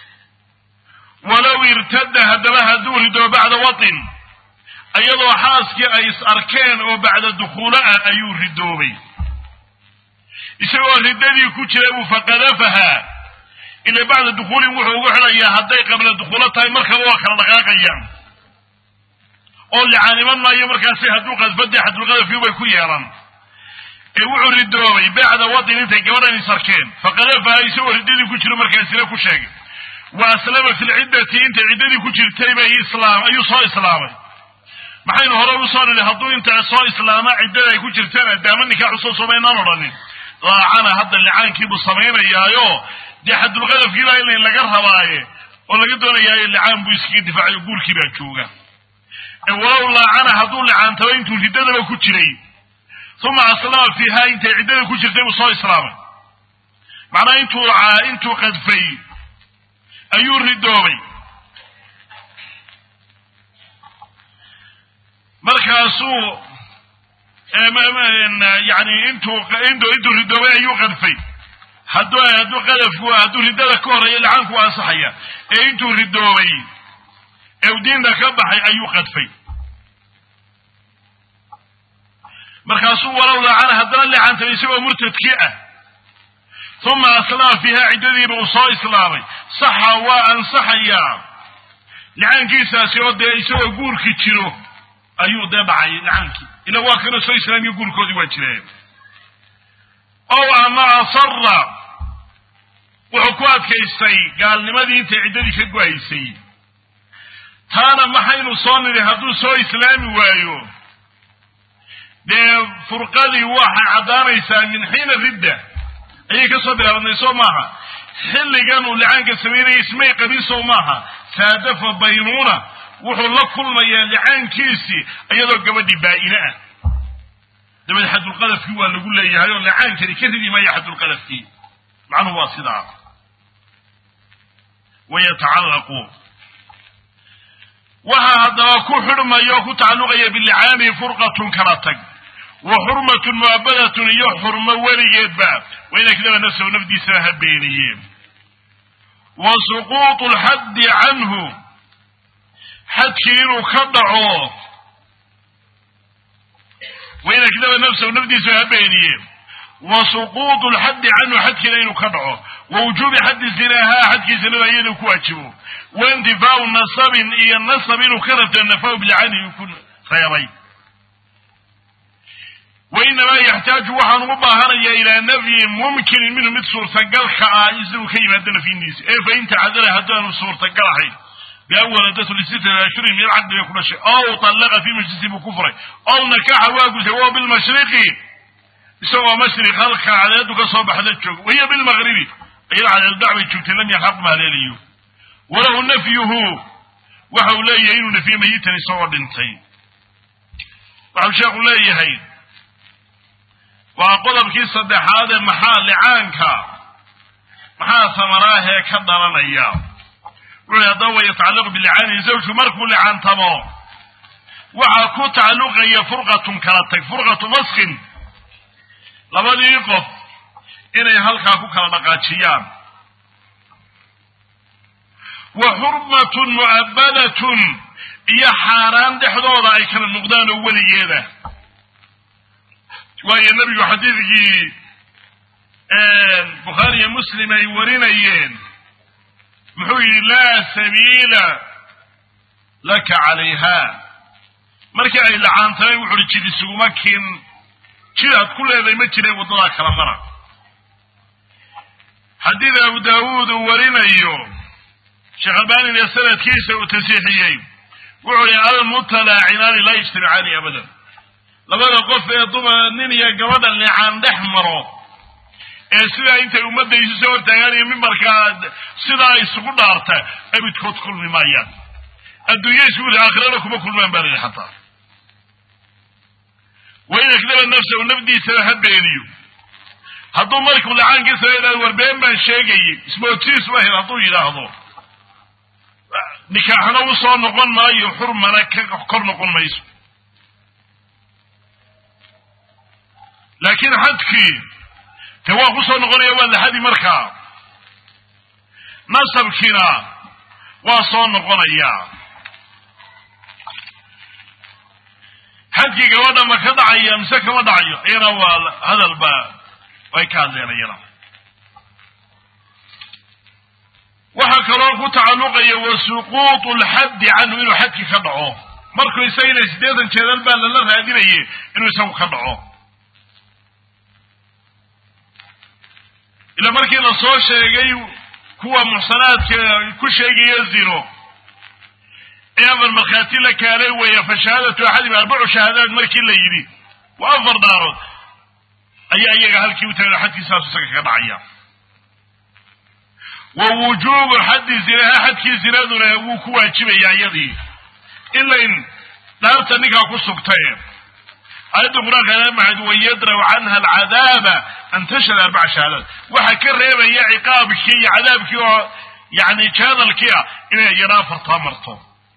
ولو ارتد هدبها دور دو بعد وطن ايضا حاسك ايس اركان وبعد دخولها ايو ردوبي يسوى الردادي كتير فقذفها إلا بعد دخول وحو وحلا يا هداي قبل دخولتها مركب واخر لغاقيا قول لعاني من ما يمركا سيهدو قد بدي حد الغذف يوبا يكون يران وحو ردوبي بعد وطن انت قوراني سركين فقذفها يسوى الردادي كتير مركا سيلا كشاق واسلام في العدة انت العدادي كتير تيبا اسلام ايو صا اسلامي محاين هرا وصال لهدو انت صا اسلاما عدادي كتير تانا دامني كاحصو صبين نمراني راعانا هذا اللي عان كيبو صمينا يايو دي حد الغذف كيلا إلا إلا قرها بايه ولا قدونا يايو اللي عان بويسكي دفاع يقول كيبا تشوغا ولو لا عانا هدو اللي عان توينتو الهدادة لو كتيري ثم أصلا فيها انت عدادة كتير تيبو صا اسلاما معنى انتو عا انتو قد في ايو الردوبي مركاسو يعني انتو انتو انتو ردوبي ايو قد في هدو هدو قلفوا هدو ردوبي كورا يلعنكوا انصحيا انتو ردوبي او دين دا كبحي ايو قد في مركاسو ولو لعنا هدنا اللي عن تبيسوا مرتدكئة ثم أصلا فيها عددي بأصاء إسلامي صحا وأنصحيا لعن كيسا سيود يسوى قول كتيرو أيو دابعي لعنك إلا واكنا سوى إسلامي يقول كودي واجرين أو أما أصر وحكوات كيسي قال لماذا انت عددي كقويسي تانا محين صاني لهدو سوى إسلامي وايو دي فرقادي واحد عدانيسا من حين الردة أي كسب الأرنيسو معها حل جانوا اللي عنك سميري اسمي قبيسو معها سادف بينونا وحول كل ما يلعان كيسي أيضا قبدي بائناء ده من حد القذف هو اللي يقول لي هايو لعان كذي كذي ما يحد القذف فيه معنه واصدع ويتعلقوا وهذا كل حرمة يوكو تعلقية باللعان فرقة كراتك وحرمة مؤبدة يحرم وليد باب وإن كذا نفسه نفدي ساهد بينيين وسقوط الحد عنه حد كيرو خضعه وإن كذا نفسه نفدي ساهد بينيين وسقوط الحد عنه حد كيرو خضعه ووجوب حد الزناها حد كيرو ينو كواجبه واندفاع النصب إيا النصب إنه كرت النفاو بالعاني يكون خيرين وإنما يحتاج وحن مباهرية إلى نفي ممكن منه مثل صورة قلخة عائزه كيما هدنا في النيس إيه فإن تعذر هدنا صورة قلخة بأول دسل الستة العشرين من العقد يكون شيء أو طلق في مجلس بكفره أو نكاح واقو سواء بالمشرقي سواء مشرق خلقة على يدك صوب حدثك وهي بالمغربي أي على الدعوة تشوك لم يحق ما ليليه وله نفيه وحولي ينو نفي ميتا يصور بنتين وحوشاق لا يهين وأقول بكي صدح هذا محال لعانك محال ثمراه كدرنا إياه ويضوى يتعلق باللعان زوج مركو لعان تمام وعاكو تعلق هي فرقة كرتك فرقة مسخ لما يقف إني هلقاكو كالبقاتشيان وحرمة مؤبدة يا حاران دحضوضة أي كان المقدان أولي جيدة وهي النبي حديثك بخاري مسلم يورين أيين محوي لا سبيل لك عليها markii ay lacaantay wuxuu jiri suguma kin jidaad ku leeday ma jireen wadada kala mara hadii Abu Daawud warinayo Sheikh Albani ee sanadkiisa uu tasiixiyay wuxuu al-mutalaacinaan la ijtimaacaani abadan labada qof ee dumanin iyo gabadha licaan dhex maro ee sida inta ummadaysu soo taagay mimbarka sida ay isugu dhaarta abidkood kulmi maayaan adduunyo isugu aakhirada kuma kulmaan baa xataa wayna kala nafsu nafdiisa habeeniyo hadduu markuu lacaankiisa leeyahay warbeen baan sheegay ismootiis waa haduu yiraahdo nikaaxna uu soo noqon maayo xurmana ka kor noqon mayso laakiin hadkii tawa ku soo noqonaya waa lahadi markaa nasabkina waa soo noqonaya hadkii gabadha ma ka dhacaya mise kama dhacayo iyana waa hadal ba way ka hadlayaan waxa kaloo ku tacaluqaya wasuquut al-hadd anhu inuu hadki ka dhaco markuu isagana sideedan jeedal baa la raadinayay inuu isagu ka dhaco ila markii la soo sheegay kuwa muhsanaadka ku sheegay zino eeban markhaati la kaalay way fashahadatu ahadi arba'a shahadaad markii la yiri wa afar daarood ayaa iyaga halkii u taagay xadkiisa isaga ka dhacaya ووجوب حد زنا حد كي زنا uu ku waajibaya iyadii illa in daarta ninka ku sugtay ayadu quraanka ma hadu yadra anha al'adab an tashhad arba'a shahadat waxa ka reebaya ciqaabkii iyo cadaabkii oo yaani jadalkii inay yara farta marto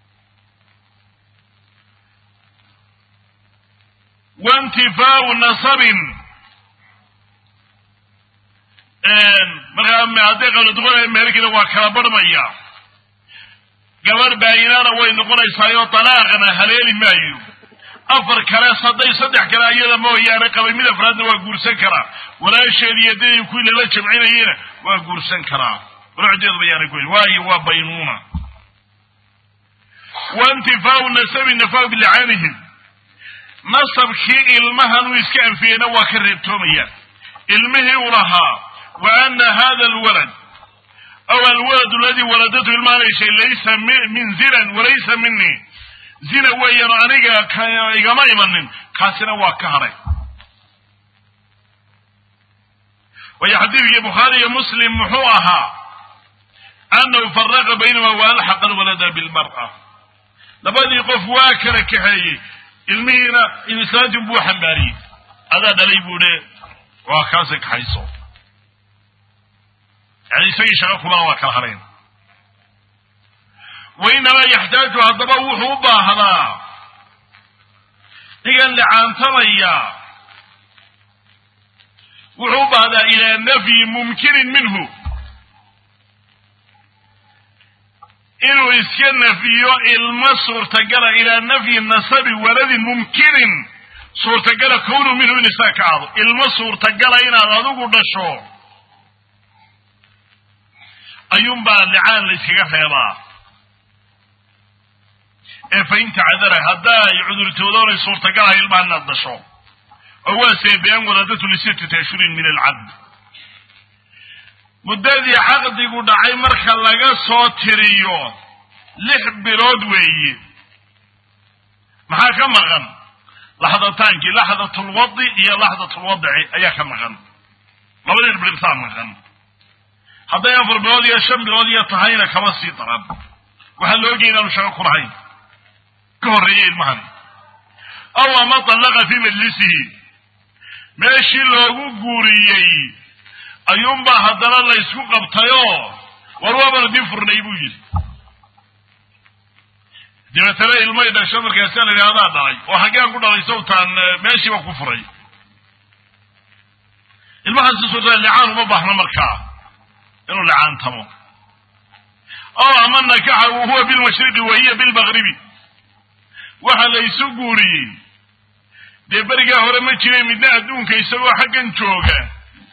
وانتفاء نصب marka ma adeeqa la duqay meelkina waa kala barmaya gabar baayinana way noqonaysaa oo talaaqana haleeli maayo afar kale saday saddex kale ayada mooyaane qabay mid afraadna waa guursan kara walaasheediyadii ku la jamcinayeen waa guursan kara ruuxdeed bayaan ku waayo waa baynuna wantifaa'u nasabi nafaa bil'aanihim nasabki ilmahan iska anfiyana waa ka reebtoomaya ilmihi ulaha وأن هذا الولد أو الولد الذي ولدته المال شيء ليس من زنا وليس مني زنا ويرانيك كما يمنن كاسنا وكهري ويحدث البخاري ومسلم محوها أنه فرق بينهما وألحق الولد بالمرأة لبدي قف واكر كحي المينا إنسان جنبو حنباري هذا دليبونه وكاسك حيصو يعني سيء شغلكم الله كالحرين وإنما يحتاج هالضبوح وباهلا هي اللي عن ثمية وحب هذا إلى نفي ممكن منه إنه يسكن فيه المصر تقرأ إلى نفي النسب ولد ممكن صور تقرأ كونه منه نساء كعضو المصر تقرأ إلى ذوق النشور أيوم بقى اللعان ليسكا خيبا إيه فإن تعذره هدا يعذر تودور صورة قاها يلبع النضشو هو سيبين ولدته لستة أشهر من العبد مدادي عقد يقول دعي مركا لغا صوتريو لح برودوي محاكا مغن لحظة تانكي لحظة الوضع هي لحظة الوضع أياك مغن لابد البرمسان مغن هذا ينفر بلودية شم بلودية طهينة كما سيطرب وحن لو جينا نشغل قرعين كورية المهني الله ما طلق في مجلسه ماشي لغو قوريي أيوم با هدنا الله يسوق ابطيو وروابا ندين فرنيبو جيل دي مثلا الماء دا شمر كيسان اللي هذا داي وحقيان قلنا ليسوتان ماشي وكفري المهن سيسوتان لعان ومباحنا مركاه إنه لعان تمو أو أمن نكاحه وهو بالمشرق وهي بالمغربي وحل يسقوري دي برقا هرمتشي من أدونك يسوى حقا جوغا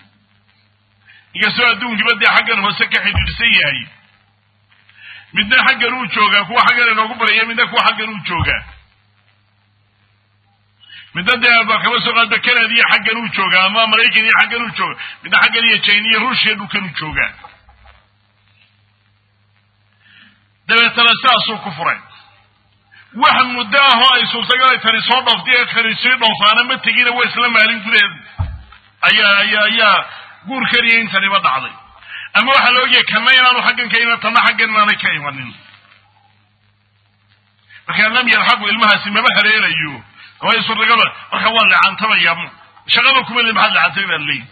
يسوى أدونك بدي حقا وسكا حدرسية هاي من حقا نو جوغا كوا حقا نوكبر يا من كوا حقا نو جوغا من ده كما سوى بكرة دي حاجة نوتشوجا ما أمريكا دي حاجة نوتشوجا من حاجة دي تشينية روسيا نوكا نوتشوجا ده ثلاثة كفرين واحد مداه أي سلطة تري صوت أفتيه تري سيد وفانا ما تجينا وإسلام عليهم كلهم أيا أيا أيا قول كريين تري بدعضي أما واحد لو جه كمان أنا حاجة كينا تنا حاجة أنا كيوانين لكن لم يلحقوا المها سما بحرير أيوه هو يصير رجلا وخوان لعن تبيهم شغلكم اللي محل عن تبي اللي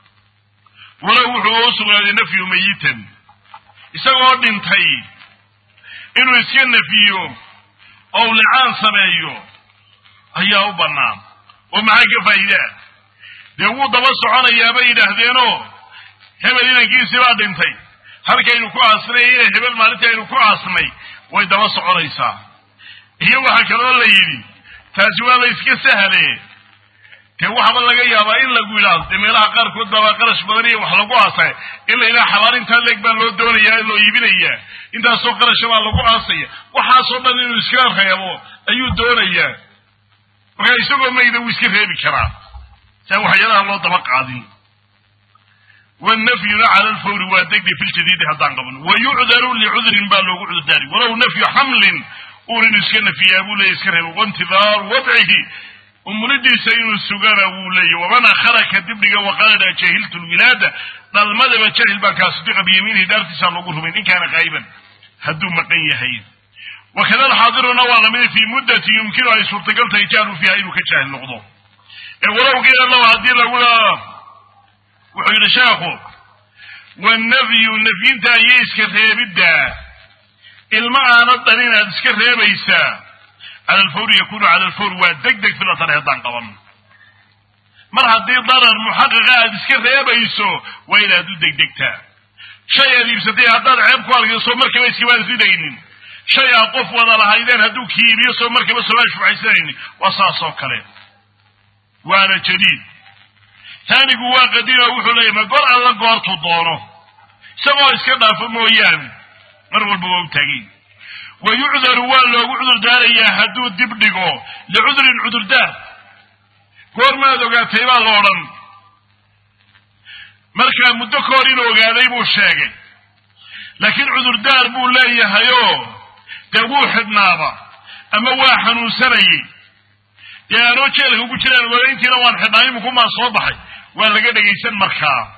ولو حوص ولا نفي ميتا يسوى بنتي إنه يسين فيه أو لعان سمايو هيا وبنام ومعك فايدة لو دبس عنا يا بيد هذينو هم اللي نجي سوا بنتي هل كانوا كوا عصري هم المالتي كانوا كوا عصري ويدبس عنا يسا هي واحد كذا اللي يدي تجوا ليسك سهلة كوا حمل لقى يا باين لقولا تميلا قار كود دوا قرش بدري وحلقوا عصي إلا إذا حوارين تلك بن لو دوري يا لو يبينيه إنت سوق قرش ما لقوا عصي وحاسب من الإسكار خيابو أيو دوري يا وكان يسوق ما يدو إسكار في بكرة سوى حيانا الله طبق عظيم والنفي على الفور واتك في الشديد هذا قبل ويعذر لعذر بالغ عذر ولو نفي حمل أورن إسكار في أبو لا إسكار وانتظار وضعه ومريد سين السجارة أولي ومن خرك دبلغ وقال لا جهلت الولادة نالماذا بجهل بك صدق بيمينه دارت سالقوه من إن كان غائبا هدو مقين يحيي وكذا الحاضر نوال من في مدة يمكن أن يسرتقل تيجان فيها إنه كجاهل نقضه ولو قيل الله عدي لقولا وحيد شاخه والنفي والنفي انت يسكر بدا المعنى الضرين تسكر بيسا على الفور يكون على الفور ودقدق في الأطر هدان قوام مرحب دي ضرر محققة تسكر يا بيسو وإلى دو دقدقتا شيء يدي بسدي هدان عيب كوالك يسو مركب يسكوان سيدين شيء أقف وضع لهايدين هدو كيب يسو مركب سلاش وعيسين وصاصو كلام وانا جديد ثاني قواه قديمة وحولي ما قول الله قوارتو دونه سمو اسكنا فمويان مروا البوام تاقين ويعذر والله عذر داريا هدو دبدغو لعذر عذر دار كورما دوغا تيبا لورن marka muddo koor inuu ogaaday buu sheegay laakiin cudur daar buu leeyahay de wuu xidnaaba ama waa xanuunsanayay yaano jeelka ugu jiraan walayntiina waan xidhnay muku ma soo baxay waa laga dhageysan markaa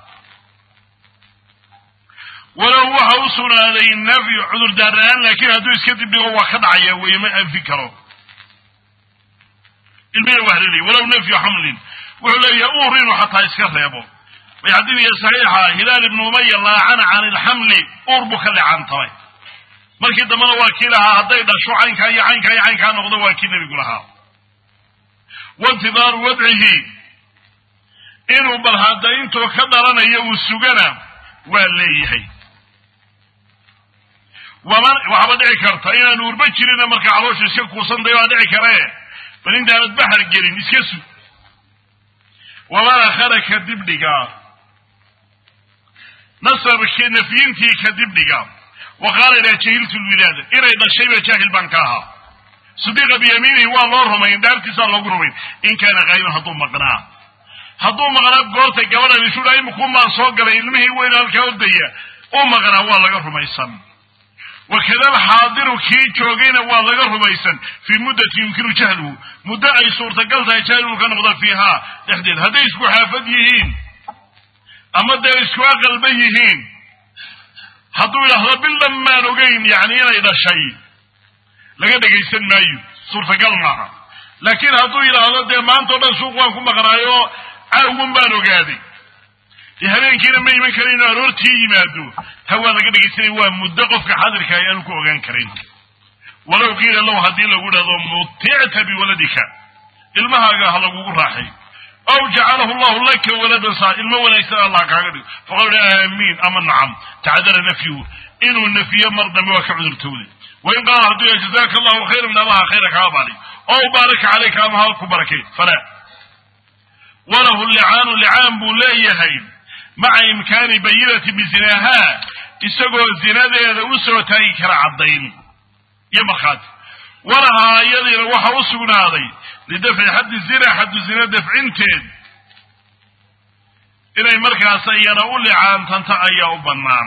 ولو وحو سنادي النفي عذر داران لكن هدو يسكتب بيه واخد عيا ويما أنفي كرو المية وحريري ولو نفي حمل وحو يأورين حتى يسكت يابو ويعديني صحيحة هلال بن أمية الله عن عن الحمل أربك اللي عن طوي مالك دمنا واكيلها هدايدا شو عينك أي عينك أي عينك أنا غضو واكيلنا بيقولها وانتظار وضعه إنه بالهدين توكدرنا يو السجنة والليهي ومن وحبدعي كرتا إنا نور بجرنا مركا عروش يسكو صندي وادعي كراه فلين دارت بحر الجرين يسكسو وما أخرى كدبدقا نصر النفينتي كدبدقا وقال إلا جهلت الولادة إلا إذا الشيء جاهل بانكاها صديق بيمينه هو الله رمين دارت سال لقرمين إن كان غير هدوم مقناع هدوم مقناع قولت قوانا لشولا يمكن ما صوق لإلمه وإلى الكودية ومقناع هو الله قرم يسان وكذا الحاضر كي جوغين والله رميسا في مدة يمكن جهله مدة أي صورة قلتها جهله كان غضا فيها تحديد هذا يسكو حافظيهين أما ده يسكو قلبيهين حطوا إلى باللما نقين يعني إلى شيء لقد يسن مايو صورة قلنا لكن حطوا إلى هذا ما أنتوا بسوق وانكم مقرايو عاوم بانو قادي يهلين كنا ما يمكننا رورتي يمادو هو لقد يسري ومدقف كحاضر كيانك وغان كرين ولو قيل الله هدي لقول هذا مطيعت بولدك المها قال له راحي أو جعله الله لك ولدا صالحا المولى يسأل الله كعقد فقال آمين أما نعم تعذر نفيه إنه النفي مرضى مواك عذر تولي وإن قال هدي جزاك الله خير من الله خيرك عبالي أو بارك عليك أما هالك بركي فلا وله اللعان اللعان بوليه مع إمكان بينة بزناها إساقوا الزنا ذا أسوة تايكرا عضين يمخات walaha iyadina waxa u sugnaaday lidafci xad zina xad zina dafcinteed inay markaas iyana u licaantanta ayaa u bannaan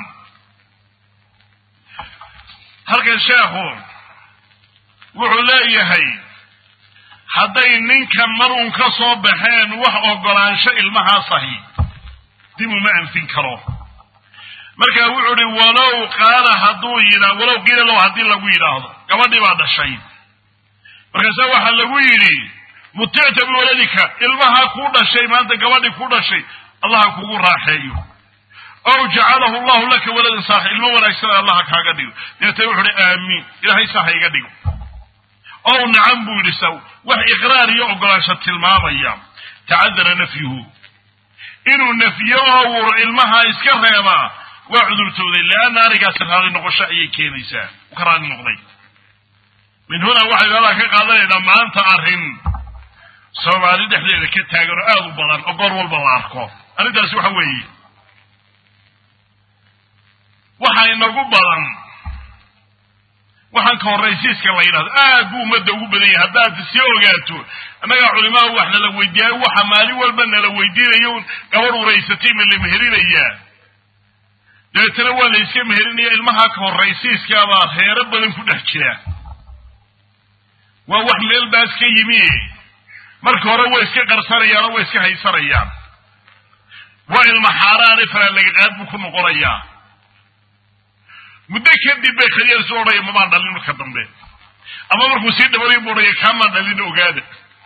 halkan sheekhu wuxuu leeyahay hadday ninkan marun ka soo baxeen wax ogolaansho ilmaha sahi dib uma anfin karo marka wuxuu ri walow qaala hadduu yidhaa walow qiila low haddii lagu yidhaahdo gabadhii baa dhashay markaase waxaa lagu yidhi muticta biwaladika ilmaha ku dhashay maanta gabadhii ku dhashay allaha kugu raaxeeyo ow jacalahu allahu laka waladan saaxi ilmo wanaagsan allaha kaaga dhigo deetay wuxuu hi aamiin ilaahay saa ha iga dhigo ow nacam buu yidhi saw wax iqraar iyo ogolaansho tilmaamaya tacadara nafyuhu inuu nafyo oo uu ilmaha iska reebaa waa cudurtooday leanna arigaasi raali noqosho ayay keenaysaa u ka raali noqday min huna waxaynu halaa ka qaadanaynaa maanta arrin soomaali dhexdeeda ka taagan oo aada u badan oo goor walba la arko arrintaasi waxa weeye waxa inagu badan waxaan ka horraysiiska la yidhahdo aad buu ummadda ugu badan yahay haddaad sii ogaato annagaa culimaa wax nala weydiiyaayo waxa maalin walba nala weydiinayo gabadh uraysatay ma la meherinayaa dabeetana waa la iska meherinaya ilmaha ka horraysiiskaabaa reero badan ku dhex jira waa wax meel baas ka yimi marka hore way iska qarsanayaan oo way iska haysanayaan waa ilma xaaraane faraalagaqaad buu ku noqonayaa muddo kadib bay khadiyar soo odhaya mamaan dhalin marka dambe ama markuu sii dhabanay buu odhaya kaamaan dhalin ogaada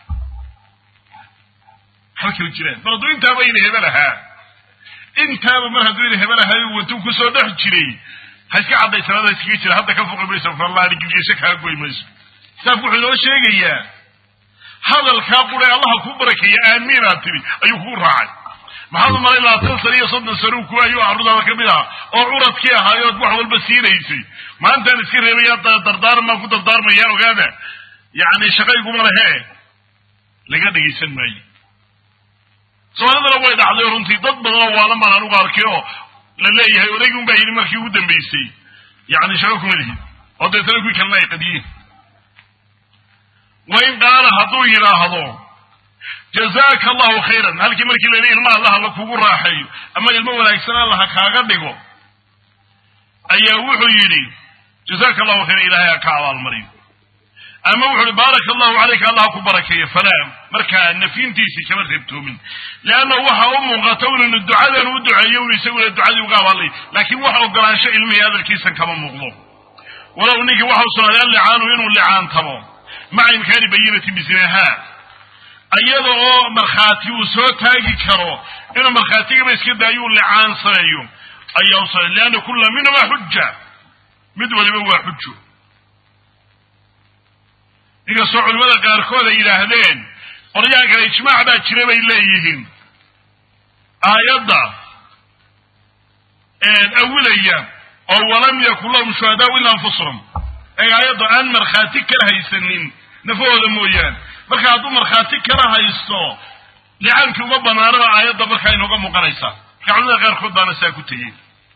maxaa kala jiraan mar hadduu intaaba ina hebel ahaa intaaba mar hadduu ina hebel ahaa watuu kusoo dhex jiray ha iska caddaysanaada iskaga jira hadda ka foqi mayso farlaani gilgeesho kaa goy mayso saaf wuxuu inoo sheegayaa hadalkaa quray allaha ku barakeeya aamiinaad tiri ayuu kuu raacay maxaad u malay labaatan sano iyo soddon sano ku ayuu carruurdaada ka mid aha oo curadkii ahaayood wax walba siinaysay maantaan iska reebayaa dardaarmaa ku dardaarmayaan ogaada yacni shaqayguma lehe laga dhegaysan maayo soomaalidana way dhacday runtii dad badan oo waalan baan anugu arkay oo la leeyahay odaygii un baa yidhi markii ugu dambaysay yacni shaqo kuma lihin oo deetana kuwii kalena ay qadiyiin wain qaala hadduu yidhaahdo jazaaka allahu khayran halkii markii la yidhi ilma allaha la kugu raaxeeyo ama ilmo wanaagsan allaha kaaga dhigo ayaa wuxuu yidhi jazaaka allahu khayran ilahay ha ka abaalmariyo ama wuxuu yihi baaraka allahu calayka allaha ku barakeeyo falaa markaa nafyintiisii kama reebtoomin leanna waxa u muuqata inuu ducadan u duceeyo un isaguna ducadii uga abaalay laakiin wax ogolaansho ilmihii hadalkiisan kama muuqdo walow ninkii waxa u sugnaaday allicaanu inuu licaantamo maca imkaani bayinati bisinaha iyada oo markhaati uu soo taagi karo inuu markhaatigaba iska daayuu licaan sameeyo ayaa u sugnay lianna kulla minhuma xuja mid waliba waa xujo inkastoo culimada qaarkood ay yidhaahdeen qolyahan kale ijmaac baa jira bay leeyihiin aayadda awilaya oo walam yakun lahum shuhadaau ila anfusahum ay aayadda aan markhaati kala haysanin nafahooda mooyaane marka hadduu markhaati kala haysto licaankii uma banaanaba aayadda markaa inooga muuqanaysaa marka culimada qaarkood baana saa ku tegey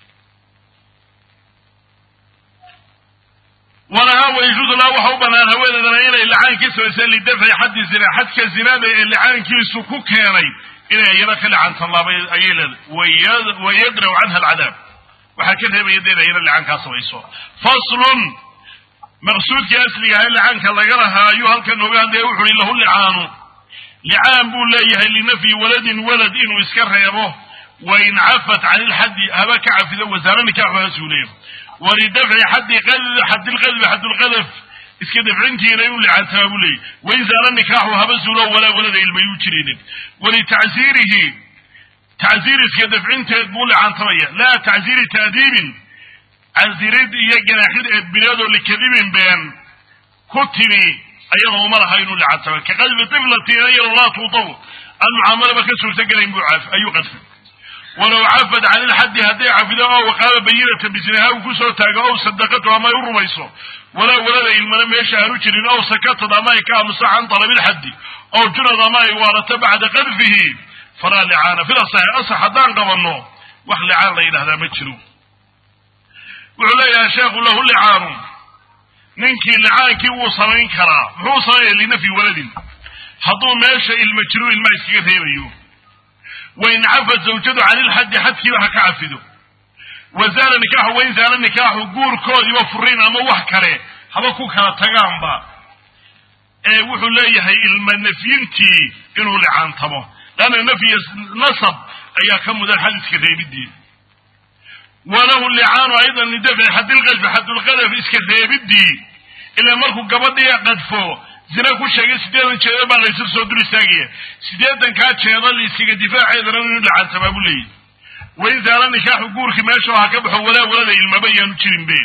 walaha wayajuuzu laha waxa u banaan haweeneedana inay licaankii samaysa lidafci xaddi zina xadka zinada ee licaankiisu ku keenay inay iyana ka licaantallaabay ayay leedahay wayadraw canha alcadaab waxaa ka reebaya dee iyana licaankaa samayso faslun maqsuudkii asliga aha licaanka laga lahaa ayuu halkan nooga hadlaya wuxu uhi lahu licaanu licaan buu leeyahay linafyi waladin walad inuu iska reebo wain cafat can ilxaddi haba ka cafido wasaare nikaax baasuu leeyahay walidafci xaddi xaddi lqadfi xaddulqadaf iska dafcintiina inuu licaantamaa buu leeyahy wain saara nikaaxu haba suulo walaa walada ilmayuu jirinin walitacsiirihi tacsiir iska dafcinteed buu licaantamaya laa tacsiiri taadiibin casirid iyo ganaaxid eedbineedoo likadibin been ku timi ayadoo uma laha inuu licaantama ka qadfi tiflatin iyadoo laa tuutaw aan mucaamalaba ka suurtagelayn buu ayuu qadfay walow cafad can ilxaddi hadday cafido oo qaaba bayinata bisnaha uu kusoo taago ow sadaqatu ama ay u rumayso walaa walada ilmana meesha aanu jirin ow sakatad ama ay ka aamuso can talabilxaddi ow junad ama ay waarato bacda qadfihi falaa licaana fil asaxi asax haddaan qabanno wax licaan la yidhahdaa ma jiro wuxuu leeyahay sheekhu lahu licaanu ninkii lacaankii wuu samayn karaa muxuu sameeyay linafyi waladin hadduu meesha ilmajruu ilma iskaga reebayo wain cafat zawjadu cani lxaddi xadkiiba ha ka cafido wazaala nikaaxu wain zaala nikaaxu guurkoodiiba furiin ama wax kale haba ku kala tagaanba ee wuxuu leeyahay ilma nafyintii inuu licaantamo laanna nafyi nasab ayaa ka mudan xadiska reebidii walahu licaanu aydan lidafci xadilqadfi xadulqadaf iska reebidii ilaa markuu gabadhii qadfo zina ku sheegay sideedan jeeda baa laysu soo dul istaagaya sideedankaa jeeda laysiga difaaceedana inuu licaantamaa buu leeyahy wain zaala nikaaxu guurkii meesha ha ka baxo walaa walada ilmaba yaanu jirin be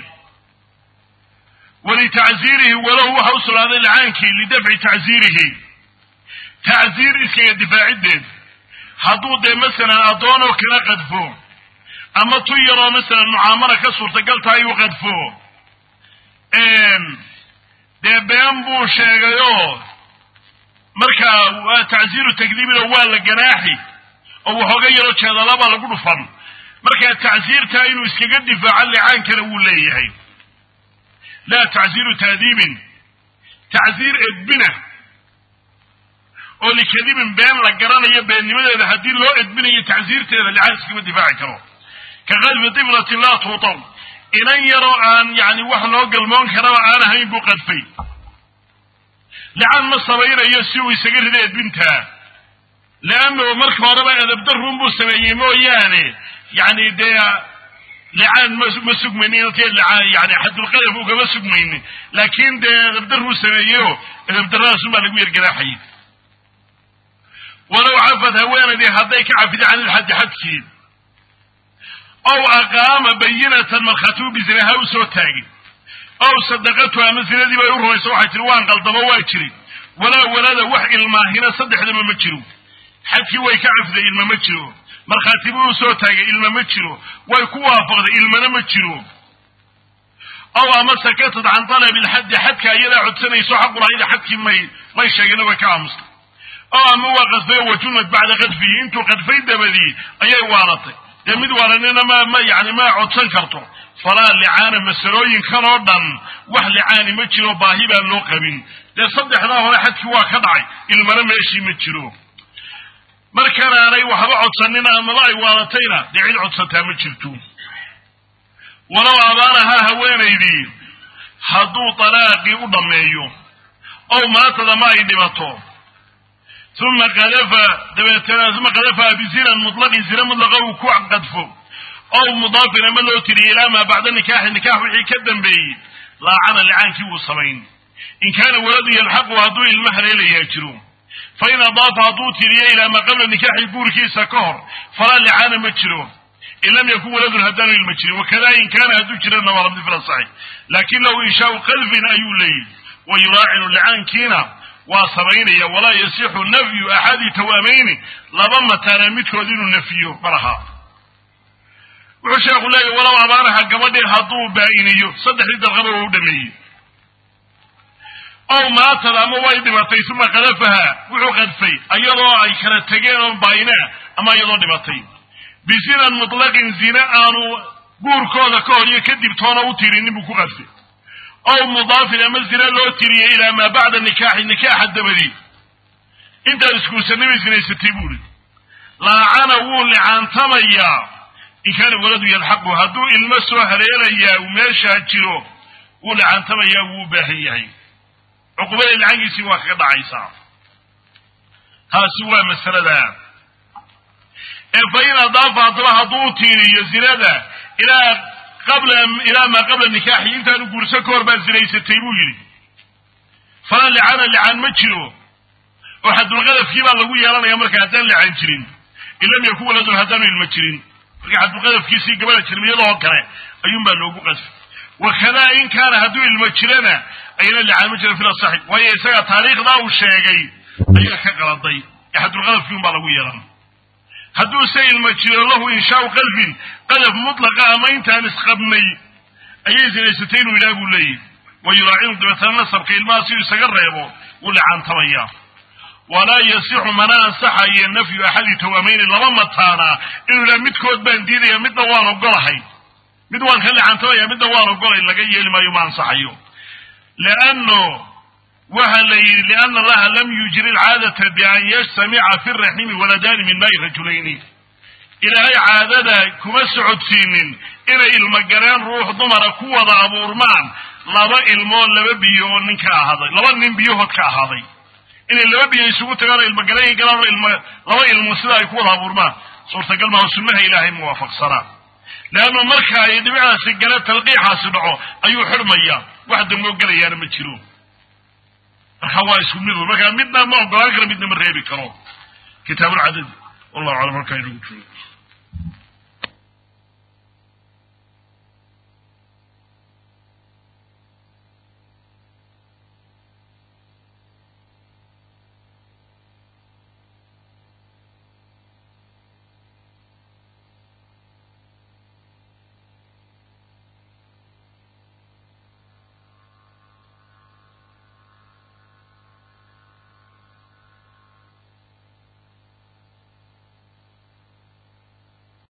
ولتعزيره وله وحصل هذا العنك لدفع تعزيره تعزير إسكي دفاع الدين حدود مثلا أدونه كلا قدفو أما طيرا مثلا معامرة كسر تقلت هاي وقدفو إن ده بينبو شاقيو مركا تعزير تقديم الأول الجناحي أو حقيرو شهد لابا لقلو فن مركا تعزير تاينو إسكي دفاع اللي عنك الأولي هاي لا تعزير تهذيب تعزير ابنه او لكذب بين لقرانا بين لماذا هدي لو ابنه تعزير تهذا اللي عايز كما دفاع كرو كغلب طفلة لا توطن إن يروا أن يعني واحد لوقل منكر وأنا هاي بقد في لعن الصغيرة يسوي سجل ذي بنتها لأنه مركب ربع إذا بدر رمبو سميمو يعني يعني ده لعن مسوق مني يعني حد القلب فوق مسوق مني لكن ده بدره سميه إذا بدره سمع لقوير جناحي ولو عفت هوانا دي هذيك عفت عن الحد حدكي أو أقام بينة مرختوب زنها وسوتاقي أو صدقتها مثل الذي بيروح يسوحي تلوان قلت بواجري ولا ولا وحي الماهنة صدح لما مجرو حكي ويكعف ذي الممجرو markhaatibu soo taagay ilma ma jiro way ku waafaqday ilmana ma jiro aw ama sakatad an talab alhadd hadka iyada codsanayso xaq raayida xadkii may may sheegana way ka aamusta aw ama waqafay wajunad bacda qadfi intu qadfay dabadi ayay waaratay damid waaranina ma ma yani ma codsan karto fala li'aana masalooyin kan oo dhan wax li'aani ma jiro baahi baa loo qabin de saddexda hore xadkii waa ka dhacay ilmana meeshii ma jiro markana aanay waxba codsanina ama ay waadatayna dicid codsataa ma jirto walaw abaanaha haweenaydii hadduu talaaqii u dhammeeyo ow maatada ma ay dhibato uma qadafa dabeetana uma qadafa bizinan mutlaqi zina mutlaqa uu ku qadfo ow mudaafin ama loo tiriye ilaa maa bacda nikaaxi nikaax wixii ka dambeeyey laacana licaankii wuu samayn in kaana waladu yalxaqu hadduu ilma haleelayaa jiro فإن أضاف هدوتي إلى ما قبل النكاح يقول كيسا كهر فلا لعان مجره إن لم يكن ولد الهدان المجري وكذا إن كان هدوتي لنا ورد في الصحيح لكن لو إنشاء قلب أي ليل ويراعن اللعان كينا وصرين ولا يصيح النفي أحد توامين لضم تنامتك ودين النفي برها وعشاق الله ولو أبانها قبل هدو بائني صدح لدى الغبر ودمي أو ما ترى ما وايد بطي ثم قذفها وحو قذفي أيضا أي كانت تجين باينة أما أيضا بطي بزنا مطلق زنا أنو بور كذا كون يكذب تونا وتيرين بكو قذفي أو مضاف إلى الزنا لو تيري إلى ما بعد النكاح النكاح الدبري أنت اسكو سنوي زنا ستيبوري لا أنا أقول عن ثمية إن كان ولد يلحق هدو المسوى هريريا وماشى هتشيرو قول عن ثمية وباهي عقبال العنق سوى خضع عيسى ها سوى مسألة ده فإن أضاف أضرها ضوطيني يزيلة إلى قبل إلى ما قبل النكاح انت نقول سكور بازلي ستيبوجري فلا لعان لعان مجره وحد الغلف كيف الله يرانا يمرك هدان لعان جرين إن لم يكون ولد الهدان المجرين حد الغلف كيسي قبل الترمية الله كره أيوم بلوغو قذف وكذا إن كان هدو المجرين أين اللي عن مجرى في الصحيح وهي يساق تاريخ ذا الشيء أيها كقلطي يحد الغلف فيهم بلغو يران هدو سي المجرى له إنشاء قلب قلب مطلق أمين تانس قبني أي زليستين ويلاقوا لي ويراعين مثلا نصر كي الماسي يسقر يبو ولا عن طويا ولا يصح منا صحي النفي أحد توامين لرمتانا إنه لم يتكود بانديدي مدوان وقلحي مدوان كان عن طويا مدوان وقلحي لقي لما يمان صحيو لأنه وهل لأن الله لم يجري العادة بأن يجتمع في الرحم ولدان من ماء رجلين إلى أي عادة كما سعود سينين إلى المجران روح ضمر قوة أبو رمان لبا المول لبا بيون كاهذا لبا نبيوه كاهذا إن لبا بيون يسوق تجار المجران قرار الم لبا المسلا يكون أبو رمان صورة قلنا وسمها إلهي موافق صلاة لأنه مركا يدمع سجلات تلقيحها سبعه أيو حرمية واحد من الجري يعني متشلون الحواس منه مركا مدنا ما هو قاعد مدنا من ريبي كرام كتاب العدد والله على مركا يقول